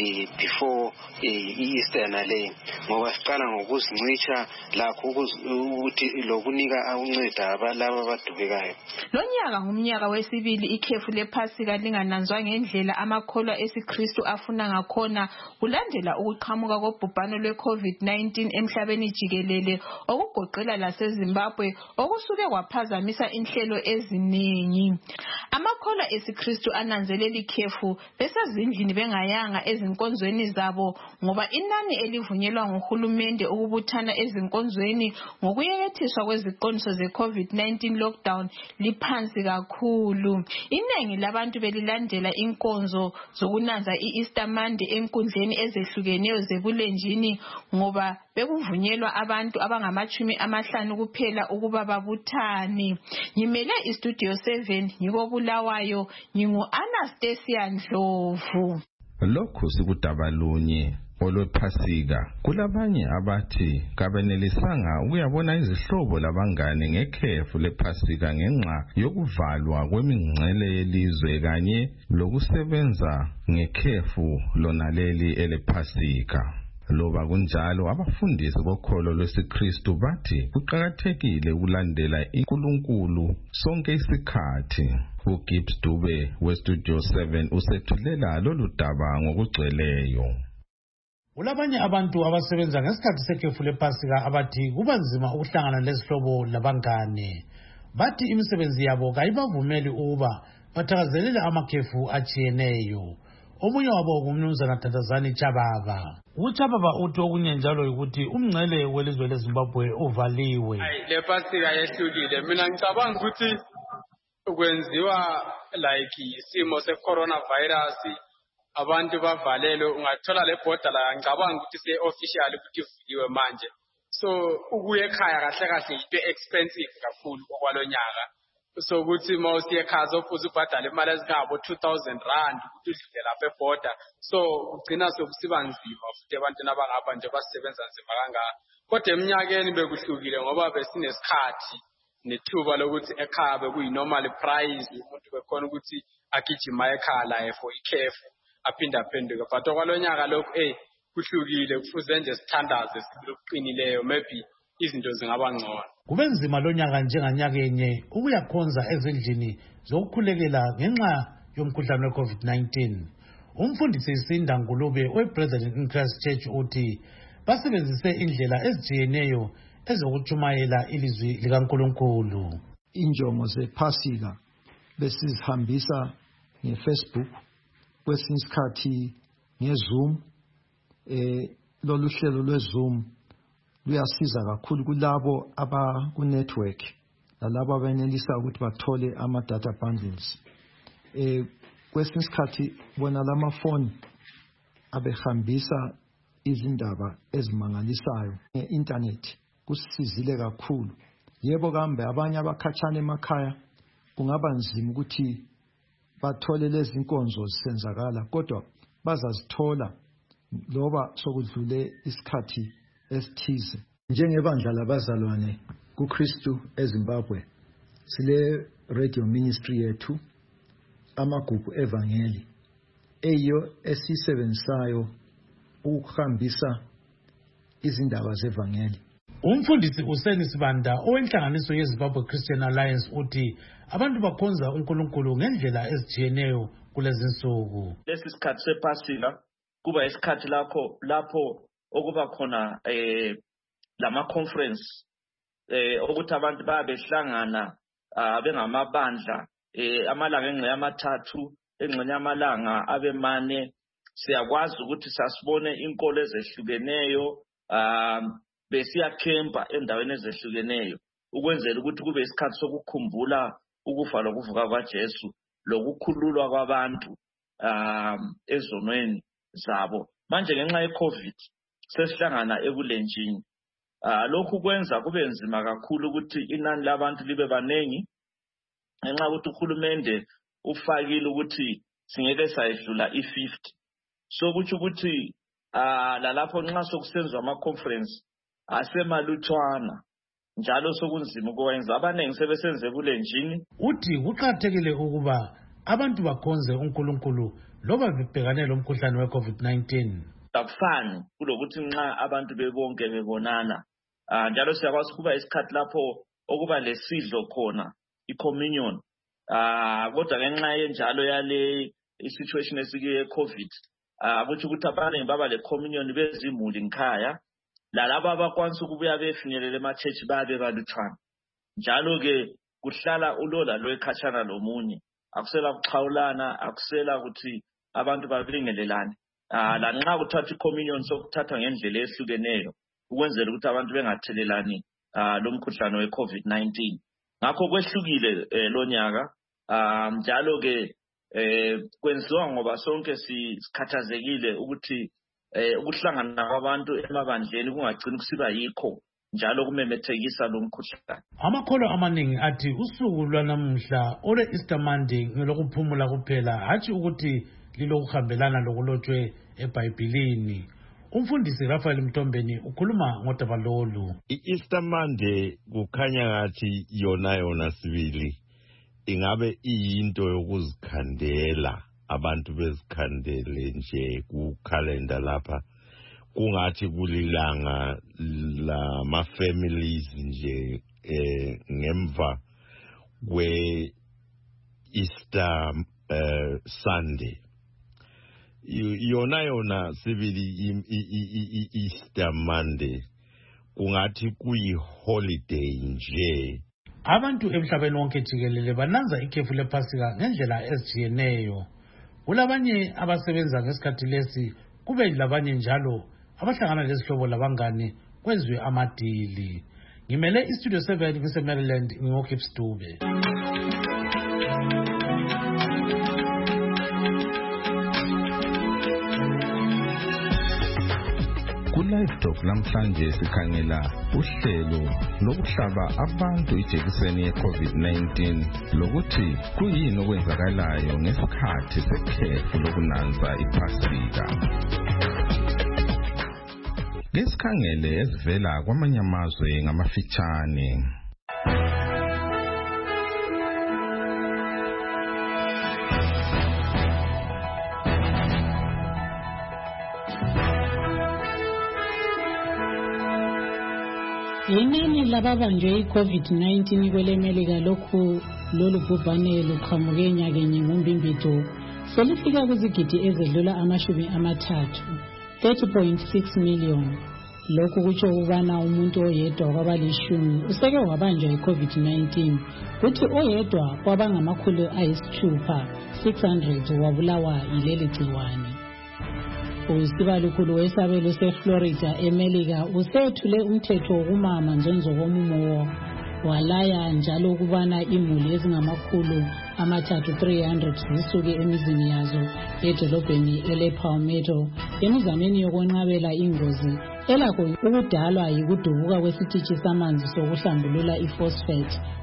before i-Easter nale ngoba siqala ngokuzincitsha lakho ukuthi lokunika uncedo abalabo abadubekayo. Lonyaka ngumnyaka wesibili ikhefu lePhasika lingananzwa ngendlela amakholwa esiKristu afuna ngakhona kulandela ukuqhamuka kobhubhano lwe-COVID-19 emhlabeni jikelele okugoqela laseZimbabwe okusuke kwaphazamisa inhlelo eziningi. Amakholwa esiKristu ananzelela ikhefu besezindlini bengayanga ezinkonzweni zabo ngoba inani elivunyelwa nguhulumende ukubuthana ezinkonzweni ngokuyekethiswa kweziqondiso ze-COVID-19 lockdown liphansi kakhulu. Iningi labantu belilandela inkonzo zokunanza i-Easter Monday enkundleni ezehlukeneyo zebulenjini ngoba bekuvunyelwa abantu abangama-50 kuphela ukuba babuthane. Ngimele iStudio 7 ngikobulawayo ngingu-Anastasia Ndlovu. Lokhu sikudabalunye olwePhasika kulabanye abathi kabenelisanga ukuyabona izihlobo labangane ngekhefu lePhasika ngenxa yokuvalwa kwemingcele yelizwe kanye lokusebenza ngekhefu lonaleli elePhasika. Loba kunjalo abafundisi bokholo lwesiKristu bathi kuqakathekile ukulandela uNkulunkulu sonke isikhathi. uGibbs Dube weStudio 7 usethulela lolu daba ngokugcweleyo. Kulabanye abantu abasebenza ngesikhathi sekhefu lePhasika abathi kuba nzima ukuhlangana lezihlobo labangane. Bathi imisebenzi yabo kayibavumeli ukuba bathakazelele amakhefu atshiyeneyo. Omunye wabo ngumnumzana Tatazani Chababa. UChababa uthi okunye njalo ukuthi umngcele welizwe leZimbabwe uvaliwe. lePhasika yehlukile. Mina ngicabanga ukuthi kwenziwa like isimo se-coronavirus abantu bavalelwe ungathola le border la ngicabanga ukuthi se-official ukuthi ivuliwe manje. So ukuya ekhaya kahle kahle into expensive kakhulu okwalonyaka. So ukuthi mawusiye ekhaya sofuze ubhadale imali ezingabo 2,000 rand ukuthi udlule lapha eborder. So ugcina sokusiba nzima futhi ebantwini abangapha nje basebenza nzima kangaka. Kodwa eminyakeni bekuhlukile ngoba besinesikhathi nethuba lokuthi ekhaya bekuyi-normal price umuntu bekhona ukuthi agijima ekhaya laye for ikhefu aphinde aphenduke. But okwalonyaka lokhu kuhlukile kufuze nje sithandaze silokuqinileyo maybe izinto zingaba ngcono. Kube nzima lonyaka njenganyakenye ukuyakhonza ezindlini zokukhulekela ngenxa yomkhuhlane we-COVID-19. Umfundisi Sinda Ngulube we-Brethren in Christ Church uthi basebenzise indlela ezijiyeneyo ezokutshumayela ilizwi likaNkulunkulu. Injongo zePhasika besizihambisa ngeFacebook, kwesinye isikhathi ngeZoom. Lolu hlelo lweZoom luyasiza kakhulu kulabo abaku-network lalabo abenelisa ukuthi bathole ama-data bundles. Kwesinye isikhathi bona lamafoni abehambisa izindaba ezimangalisayo nge-internet kusizile kakhulu. Yebo kambe abanye abakhatshana emakhaya kungaba nzima ukuthi bathole lezi inkonzo zisenzakala, kodwa bazazithola loba sokudlule isikhathi esithize. Njengebandla labazalwane kuKristu eZimbabwe sile radio ministry yethu amagugu evangeli eyo esisebenzayo ukuhambisa izindaba zevangeli. Umfundisi Useni Sibanda owenhlanganiso yeZimbabwe Christian Alliance uthi abantu bakhonza uNkulunkulu ngendlela ezijiyeneyo kulezi nsuku. Lesi sikhathi sePasika kuba isikhathi lapho okuba khona lama conference ukuthi abantu babehlangana bengamabandla amalanga engxenye amathathu engxenye amalanga abemane. Siyakwazi ukuthi sasibone inkolo ezehlukeneyo besiya campa endaweni ezehlukeneyo ukwenzela ukuthi kube isikhathi sokukhumbula ukufa lokuvuka kwaJesu lokukhululwa kwabantu ezonweni zabo. Manje ngenxa yeCovid sesihlangana ebulenjini. Lokhu kwenza kube nzima kakhulu ukuthi inani labantu libe baningi ngenxa ukuthi uhulumende ufakile ukuthi singeke sayedlula i50. So kuthi ukuthi lalapho nxa sokusenzwa ama conference asemaluthwana njalo sokunzima ukwenza abaningi sebesenze kulenjini. Uthi kuqhathekile ukuba abantu bakhonze uNkulunkulu loba bebhekane lomkhuhlane weCovid-19. Akufani kulokuthi nxa abantu bebonke bebonana. Njalo siyakwazi kuba isikhathi lapho okuba lesidlo khona i-communion. Kodwa ngenxa yenjalo yale i-situation esike COVID ukuthi abaningi baba le communion bezimuli ngikhaya lalabo abakwanisa ukubuya befinyelela ema-church babe baluthwana. Njalo ke kuhlala ulola lo ekhatshana lomunye. Akusela kuxhawulana, akusela ukuthi abantu babingelelane. Lanxa kuthatha i-communion sokuthatha ngendlela ehlukeneyo ukwenzela ukuthi abantu bengathelelani lo mkhuhlane we-COVID-19. Ngakho kwehlukile lo nyaka. Njalo ke kwenziwa ngoba sonke sikhathazekile ukuthi ukuhlangana kwabantu emabandleni kungagcini kusiba yikho njalo kumemethekisa lo mkhuhlane. Amakholwa amaningi athi usuku lwanamuhla ole Easter Monday ngelokuphumula kuphela hatshi ukuthi lilokuhambelana lokulotshwe eBhayibhelini. Umfundisi Raphael Mtombeni ukhuluma ngodaba lolu. I-Easter Monday kukhanya ngathi yona sibili ingabe iyinto yokuzikhandela, abantu bezikhandele nje kukhalenda lapha kungathi kulilanga lama-families nje ngemva kwe-Easter Sunday. Yona sibili Easter Monday kungathi kuyi-holiday nje. Abantu emhlabeni wonke jikelele bananza ikhefu lePasika ngendlela ezijiyeneyo. Kulabanye abasebenza ngesikhathi lesi, kube labanye njalo abahlangana lesihlobo labangane kwezwe amadili. Ngimele iStudio 7 ngise-Maryland ngiwokhip Stube. Live Talk namhlanje sikhangela uhlelo lokuhlaba abantu ijekiseni ye-COVID-19 lokuthi kuyini okwenzakalayo ngesikhathi sekhefu lokunanza iPasika. Ngesikhangele ezivela kwamanye amazwe ngamafitshane. Inani lababanjwe i-COVID-19 kwelemelika lolu bhubhane luqhamuke enyakenye ngoMbimbidvo selifika kuzigidi ezedlula ama-30, 30.6 million. Lokhu kutsho ukubana umuntu oyedwa kwaba-10 useke wabanjwa i-COVID-19, kuthi oyedwa kwabangama-600, 600 wabulawa yileli gciwane. Usibalukhulu wesabelo seFlorida eMelika usethule umthetho wokumama njengokomumo walaya njalo ukubana imuli ezingama-300 zisuke emizini yazo edolobheni elePalmetto emizameni yokwenqabela ingozi elakho ukudalwa yikudubuka kwesitishi samanzi sokuhlambulula iphosphate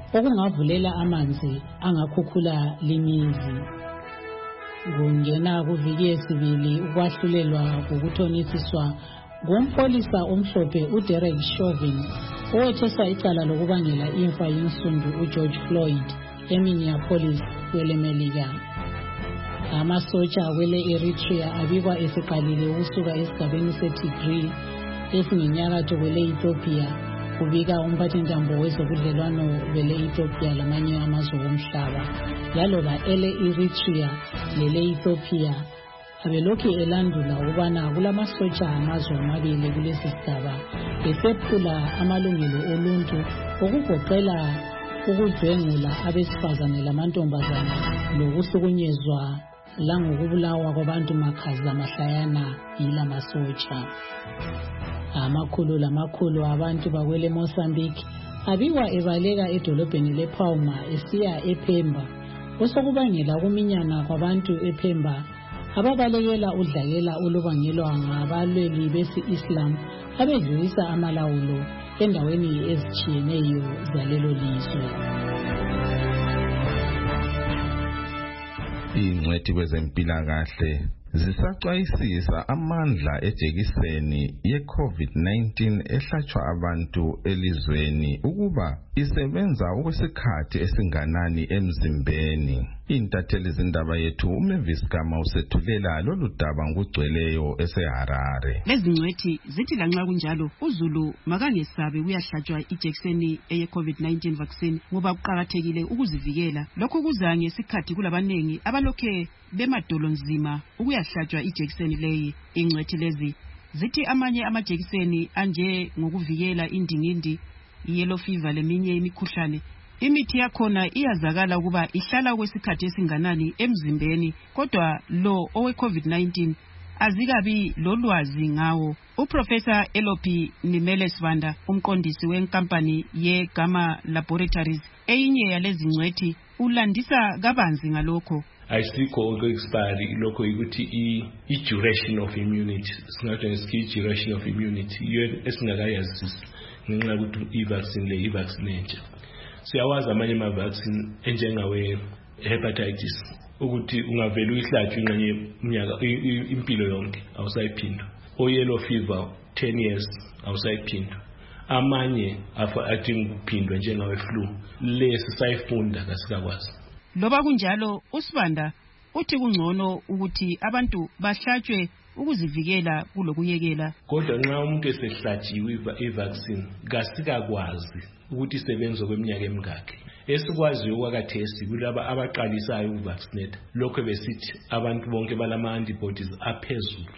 okungavulela amanzi angakhukhula limizi. Kungena kuviki yesibili ukwahlulelwa ukuthonisiswa ngompholisa omhlophe uDerek Chauvin owetheswa icala lokubangela imfa yensundu uGeorge Floyd eMinneapolis kwelemelika. Amasotsha kwele Eritrea abikwa esiqalile ukusuka esigabeni seTigray esinyakatho kwele Ethiopia, kubika umphathintambo wezobudlelwano kwele Ethiopia lamanye amazwe omhlaba. Yaloba ele Eritrea lele Ethiopia abelokhu elandula ukubana kulamasotsha amazwe amabili kulesi sigaba besephula amalungelo oluntu okugoqela ukudlwengula abesifazane lamantombazane lokuhlukunyezwa langokubulawa kwabantu makhaza mahlayana yila masotsha. Amakhulu lamakhulu abantu bakwele Mozambique abikwa ebaleka edolobheni lePalma esiya ePemba, osokubangela ukuminyana kwabantu ePemba ababalekela udlakela olubangelwa ngabalweli besi-Islam abedlulisa amalawulo endaweni ezitshiyeneyo zalelo lizwe. Ingcwethi kwezempilakahle zisaxwayisisa amandla ejekiseni ye-COVID-19 ehlatshwa abantu elizweni ukuba isebenza okwesikhathi esinganani emzimbeni. Intatheli zindaba yethu uMavis Gama usethulela lolu daba ngugcweleyo eseHarare. Lezi ngcwethi zithi lanxa kunjalo uZulu makangesabe uyahlatshwa ijekiseni eye-COVID-19 vaccine ngoba kuqakathekile ukuzivikela. Lokho kuza ngesikhathi kulabanengi abalokhe bemadolo nzima ukuyahlatshwa ijekiseni leyi. Ingcwethi lezi zithi amanye amajekiseni anje ngokuvikela indingindi, yellow fever leminye imikhuhlane, imithi yakhona iyazakala ukuba ihlala kwesikhathi esinganani emzimbeni, kodwa lo owe-COVID-19 azikabi lolwazi ngawo. Uprofessor Elopi Nimele-Sibanda, umqondisi wenkampani yeGama Laboratories, eyinye yalezi ngcwethi, ulandisa kabanzi ngalokho. Ayisikho oku-expire lokho ukuthi i-duration of immunity, singathi ngesikhi duration of immunity iyo esingakayazisi ngenxa yokuthi i-vaccine le i-vaccine entsha. Siyawazi amanye ama-vaccine enjengawe-hepatitis ukuthi ungavele uyihlatshwe ingxenye iminyaka impilo yonke awusayiphindwa. O-yellow fever 10 years awusayiphindwa. Amanye adinga ukuphindwa njengawe-flu, lesi sayifunda kasikakwazi. Loba kunjalo uSibanda uthi kungcono ukuthi abantu bahlatshwe ukuzivikela kulokuyekela. Kodwa nxa umuntu esehlatshiwe i-vaccine kasikakwazi ukuthi isebenza kweminyaka emingaki. Esikwaziyo okwakathesi kulaba abaqalisayo ukuvaccinate, lokho besithi abantu bonke balama-antibodies aphezulu.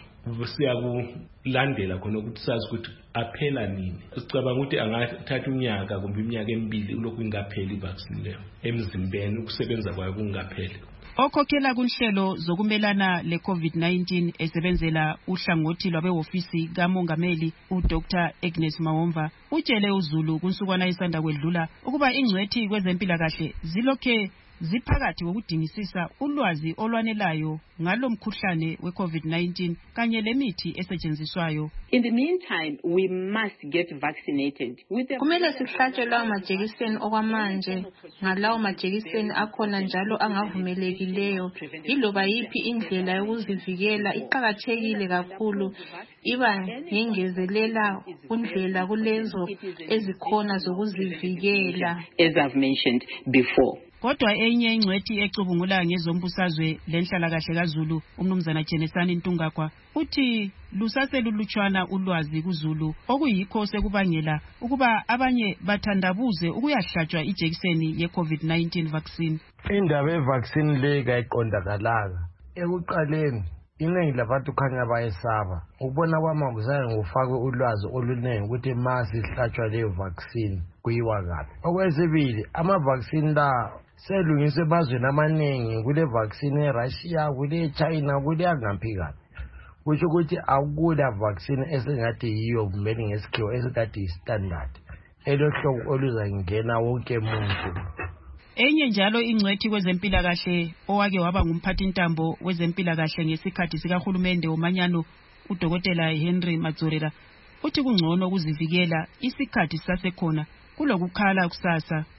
Siyakulandela khona ukuthi sazi ukuthi aphela nini. Sicabanga ukuthi angathatha unyaka kumbe iminyaka emibili ulokhu ingapheli i-vaccine leyo emzimbeni, ukusebenza kwayo kungapheli. Okhokhela kunhlelo zokumelana le-COVID-19 esebenzela uhlangothi lwabehofisi kamongameli uDr. Agnes Mawomva utshele uZulu kunsukwana isanda kwedlula ukuba ingcwethi kwezempilakahle zilokhe ziphakathi kokudingisisa ulwazi olwanelayo ngalo mkhuhlane we-COVID-19 kanye lemithi esetshenziswayo. In the meantime, we must get vaccinated. Kumele sihlatshwe lawo majekiseni okwamanje. Ngalawo majekiseni akhona njalo angavumelekileyo. Iloba yiphi indlela yokuzivikela iqakathekile kakhulu. Iba ngengezelela kundlela kulezo ezikhona zokuzivikela. As I've mentioned before. Kodwa enye ingcwethi ecubungula ngezombusazwe lenhlalakahle kaZulu, umnumzana Jenesani Ntungakwa, uthi lusaselulutshwana ulwazi kuZulu okuyikho sekubangela ukuba abanye bathandabuze ukuyahlatshwa ijekiseni ye-COVID-19 vaccine. Indaba ye-vaccine le kayiqondakalanga. Ekuqaleni iningi labantu khanya bayesaba. Ukubona kwami kuzaye ngufake ulwazi olunengi ukuthi masihlatshwa leyo vaccine kuyiwa kabi. Okwesibili, ama-vaccine la selungiswe emazweni amaningi, kule vaccine eRussia, kule China, kule angaphi kabi. Kusho ukuthi akula vaccine esingathi yiyo kumele ngesikhiwo esingathi yi-standard elohlobo oluzangena wonke umuntu. Enye njalo ingcwethi kwezempilakahle owake waba ngumphathintambo wezempilakahle ngesikhathi sikahulumende womanyano uDokotela Henry Madzorera uthi kungcono ukuzivikela isikhathi sasekhona kulokukhala kusasa.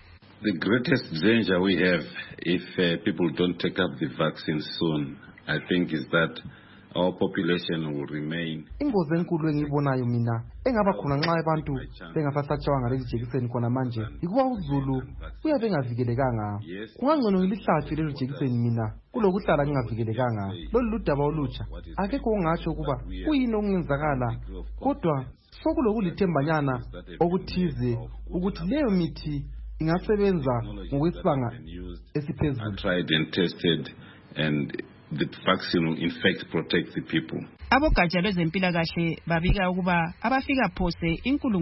The greatest danger we have if people don't take up the vaccine soon, I think, is that our population will remain. Ingozi enkulu engiyibonayo mina engaba khona nxa abantu bengasahlatshwanga lezi jekiseni khona manje ikuba uZulu uyabe engavikelekanga. Kungangcono ngilihlatshwe lelo jekiseni mina kulokuhlala ngingavikelekanga. Lolu ludaba olutsha akekho ongatsho ukuba kuyini okungenzakala, kodwa sokulokuzithembanyana okuthize ukuthi leyo mithi ingasebenza ngokwesibanga esiphezulu. Tried and tested, and the vaccine will in fact protect the people. Abogatsha lwezempilakahle babika ukuba abafika phose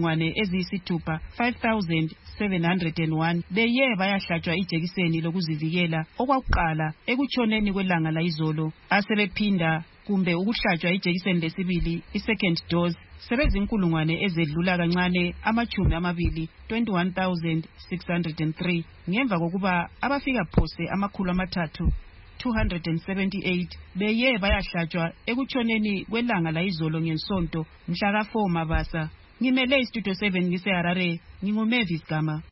5701 beye bayahlatshwa ijekiseni lokuzivikela okwakuqala ekutshoneni kwelanga layizolo, asebephinda kumbe ukuhlatshwa ijekiseni lesibili i-second dose sebezinkulungwane ezedlula kancane 21,603 ngemva kokuba abafika phose 278 beye bayahlatshwa ekutshoneni kwelanga layizolo ngensonto mhla ka4 Mabasa. Ngimele istudio 7 ngiseHarare, nginguMavis Gama.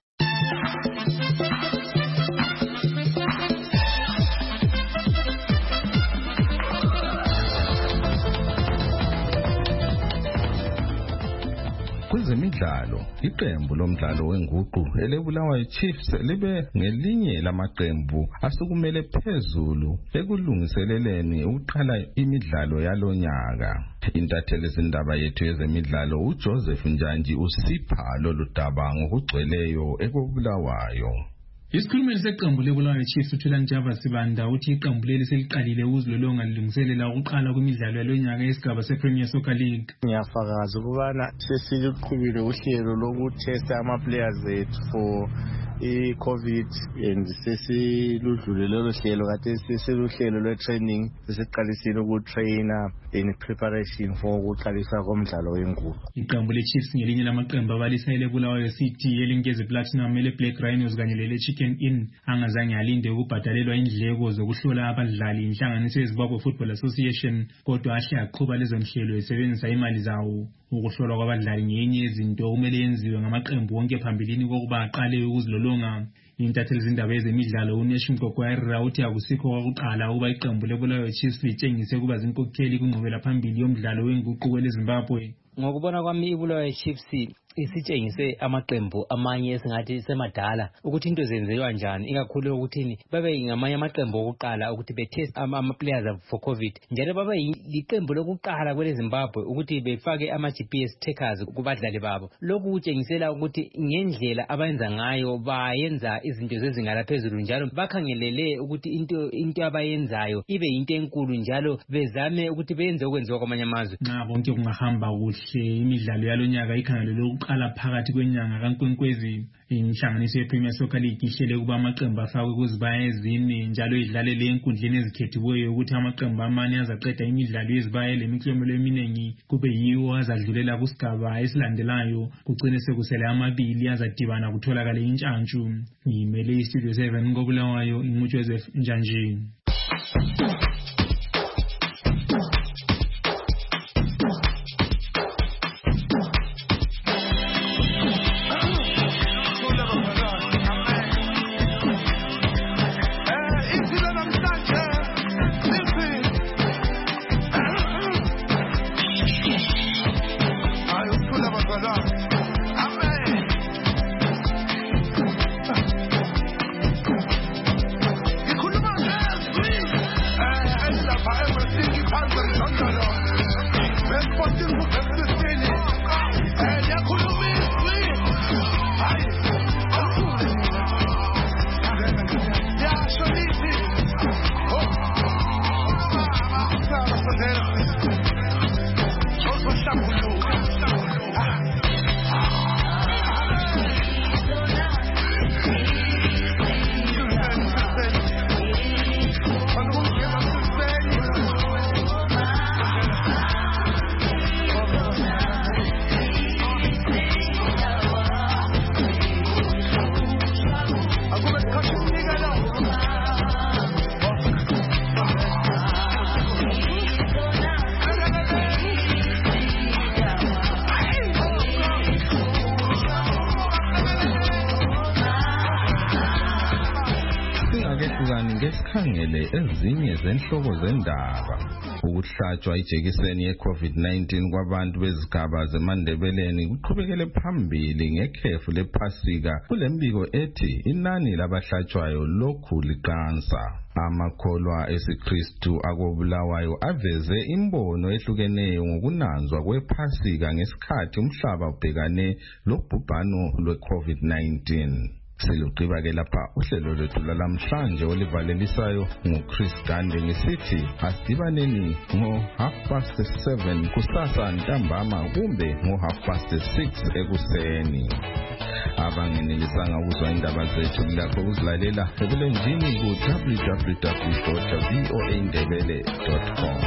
Kwezemidlalo, iqembu lomdlalo wenguqu elebulawayo Chiefs libe ngelinye lamaqembu asukumele phezulu ekulungiseleleni ukuqala imidlalo yalonyaka. Intatheli zindaba yethu yezemidlalo uJoseph Njanji usipha lolu daba ngokugcweleyo ekobulawayo. Isikhulumeli seqembu lebulawayo Chiefs uThulani Java Sibanda uthi iqembu leli seliqalile ukuzilolonga lilungiselela ukuqala kwemidlalo yalonyaka yesigaba sePremier Soccer League. Ngiyafakaza ukubana sesiluqhubile uhlelo lokutesta ama-players ethu for i-COVID and sesiludlule lolo hlelo kade sesiluhlelo lwe-training sesiqalisile ukutraina in preparation for ukuqalisa komdlalo wenguqu. Iqembu le-Chiefs ngelinye lamaqembu abalisa elebulawayo City elinkeze Platinum ele-Black Rhinos kanye lele-Chicken Inn angazange alinde ukubhadalelwa indleko zokuhlola abadlali inhlanganiso yeZimbabwe Football Association, kodwa ahle aqhuba lezo nhlelo esebenzisa imali zawo. Ukuhlolwa kwabadlali ngenye yezinto okumele yenziwe ngamaqembu wonke phambilini kokuba aqale ukuzilolonga. Intatheli zindaba ezemidlalo uNation Gogwayira uthi akusikho kwakuqala ukuba iqembu lebulawayo Chiefs litshengise ukuba zinkokheli kunqubela phambili yomdlalo wenguqu kweleZimbabwe. Ngokubona kwami ibulawayo Chiefs isitshengise amaqembu amanye esingathi semadala ukuthi into zenziwa kanjani, ikakhulu ukuthini babe ngamanye amaqembu okuqala ukuthi betest ama-players for COVID, njalo babe liqembu lokuqala kweleZimbabwe ukuthi befake ama-GPS trackers kubadlali babo. Lokhu kutshengisela ukuthi ngendlela abayenza ngayo bayenza izinto zezinga laphezulu, njalo bakhangelele ukuthi into abayenzayo ibe yinto enkulu, njalo bezame ukuthi benze okwenziwa kwamanye amazwe. Nxa konke kungahamba kuhle imidlalo yalonyaka ikhangelele ukuqala phakathi kwenyanga kaNkwenkwezi. Inhlanganiso yePremier Soccer League ihlele ukuba amaqembu afakwe kuzibaya ezine njalo idlalele enkundleni ezikhethiweyo ukuthi amaqembu amane azaqeda imidlalo yezibaya lemiklomelo eminingi kube yiwo azadlulela kusigaba esilandelayo, kugcine sekusele amabili azadibana kutholakale intshantshu. Ngimele istudio 7 ngobulawayo nguJoseph Njanji. sikhangele ezinye zenhloko zendaba. Ukuhlatshwa ijekiseni ye-COVID-19 kwabantu bezigaba zeMandebeleni kuqhubekele phambili ngekhefu lePhasika kulembiko ethi inani labahlatshwayo lokhu liqansa. Amakholwa esiKristu akobulawayo aveze imbono ehlukeneyo ngokunanzwa kwePhasika ngesikhathi umhlaba ubhekane lobhubhano lwe-COVID-19. Siluqiba-ke lapha uhlelo lwethu lwalamhlanje olivalelisayo nguChris Gande ngisithi asidibaneni ngo7:30 kusasa ntambama kumbe ngo6:30 ekuseni. Abangenelisanga ukuzwa indaba zethu lapho uzilalela ebulenjini ku www.voaindebele.com.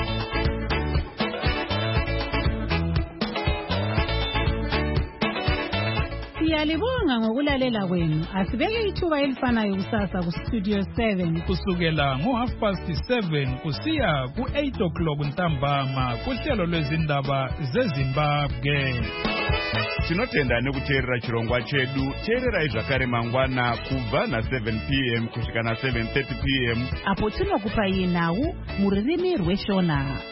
Siyalibonga ngokulalela kwenu. Asibeke ithuba elifanayo kusasa kuStudio 7 kusukela ngo7:30 kusiya ku8 ntambama kuhlelo lwezindaba zeZimbabwe. Tinotenda nekuteerera chirongwa chedu. Teererai zvakare mangwana kubva na7 p.m. kusvika na7:30 p.m. apo tinokupai nhau muririmi rweShona.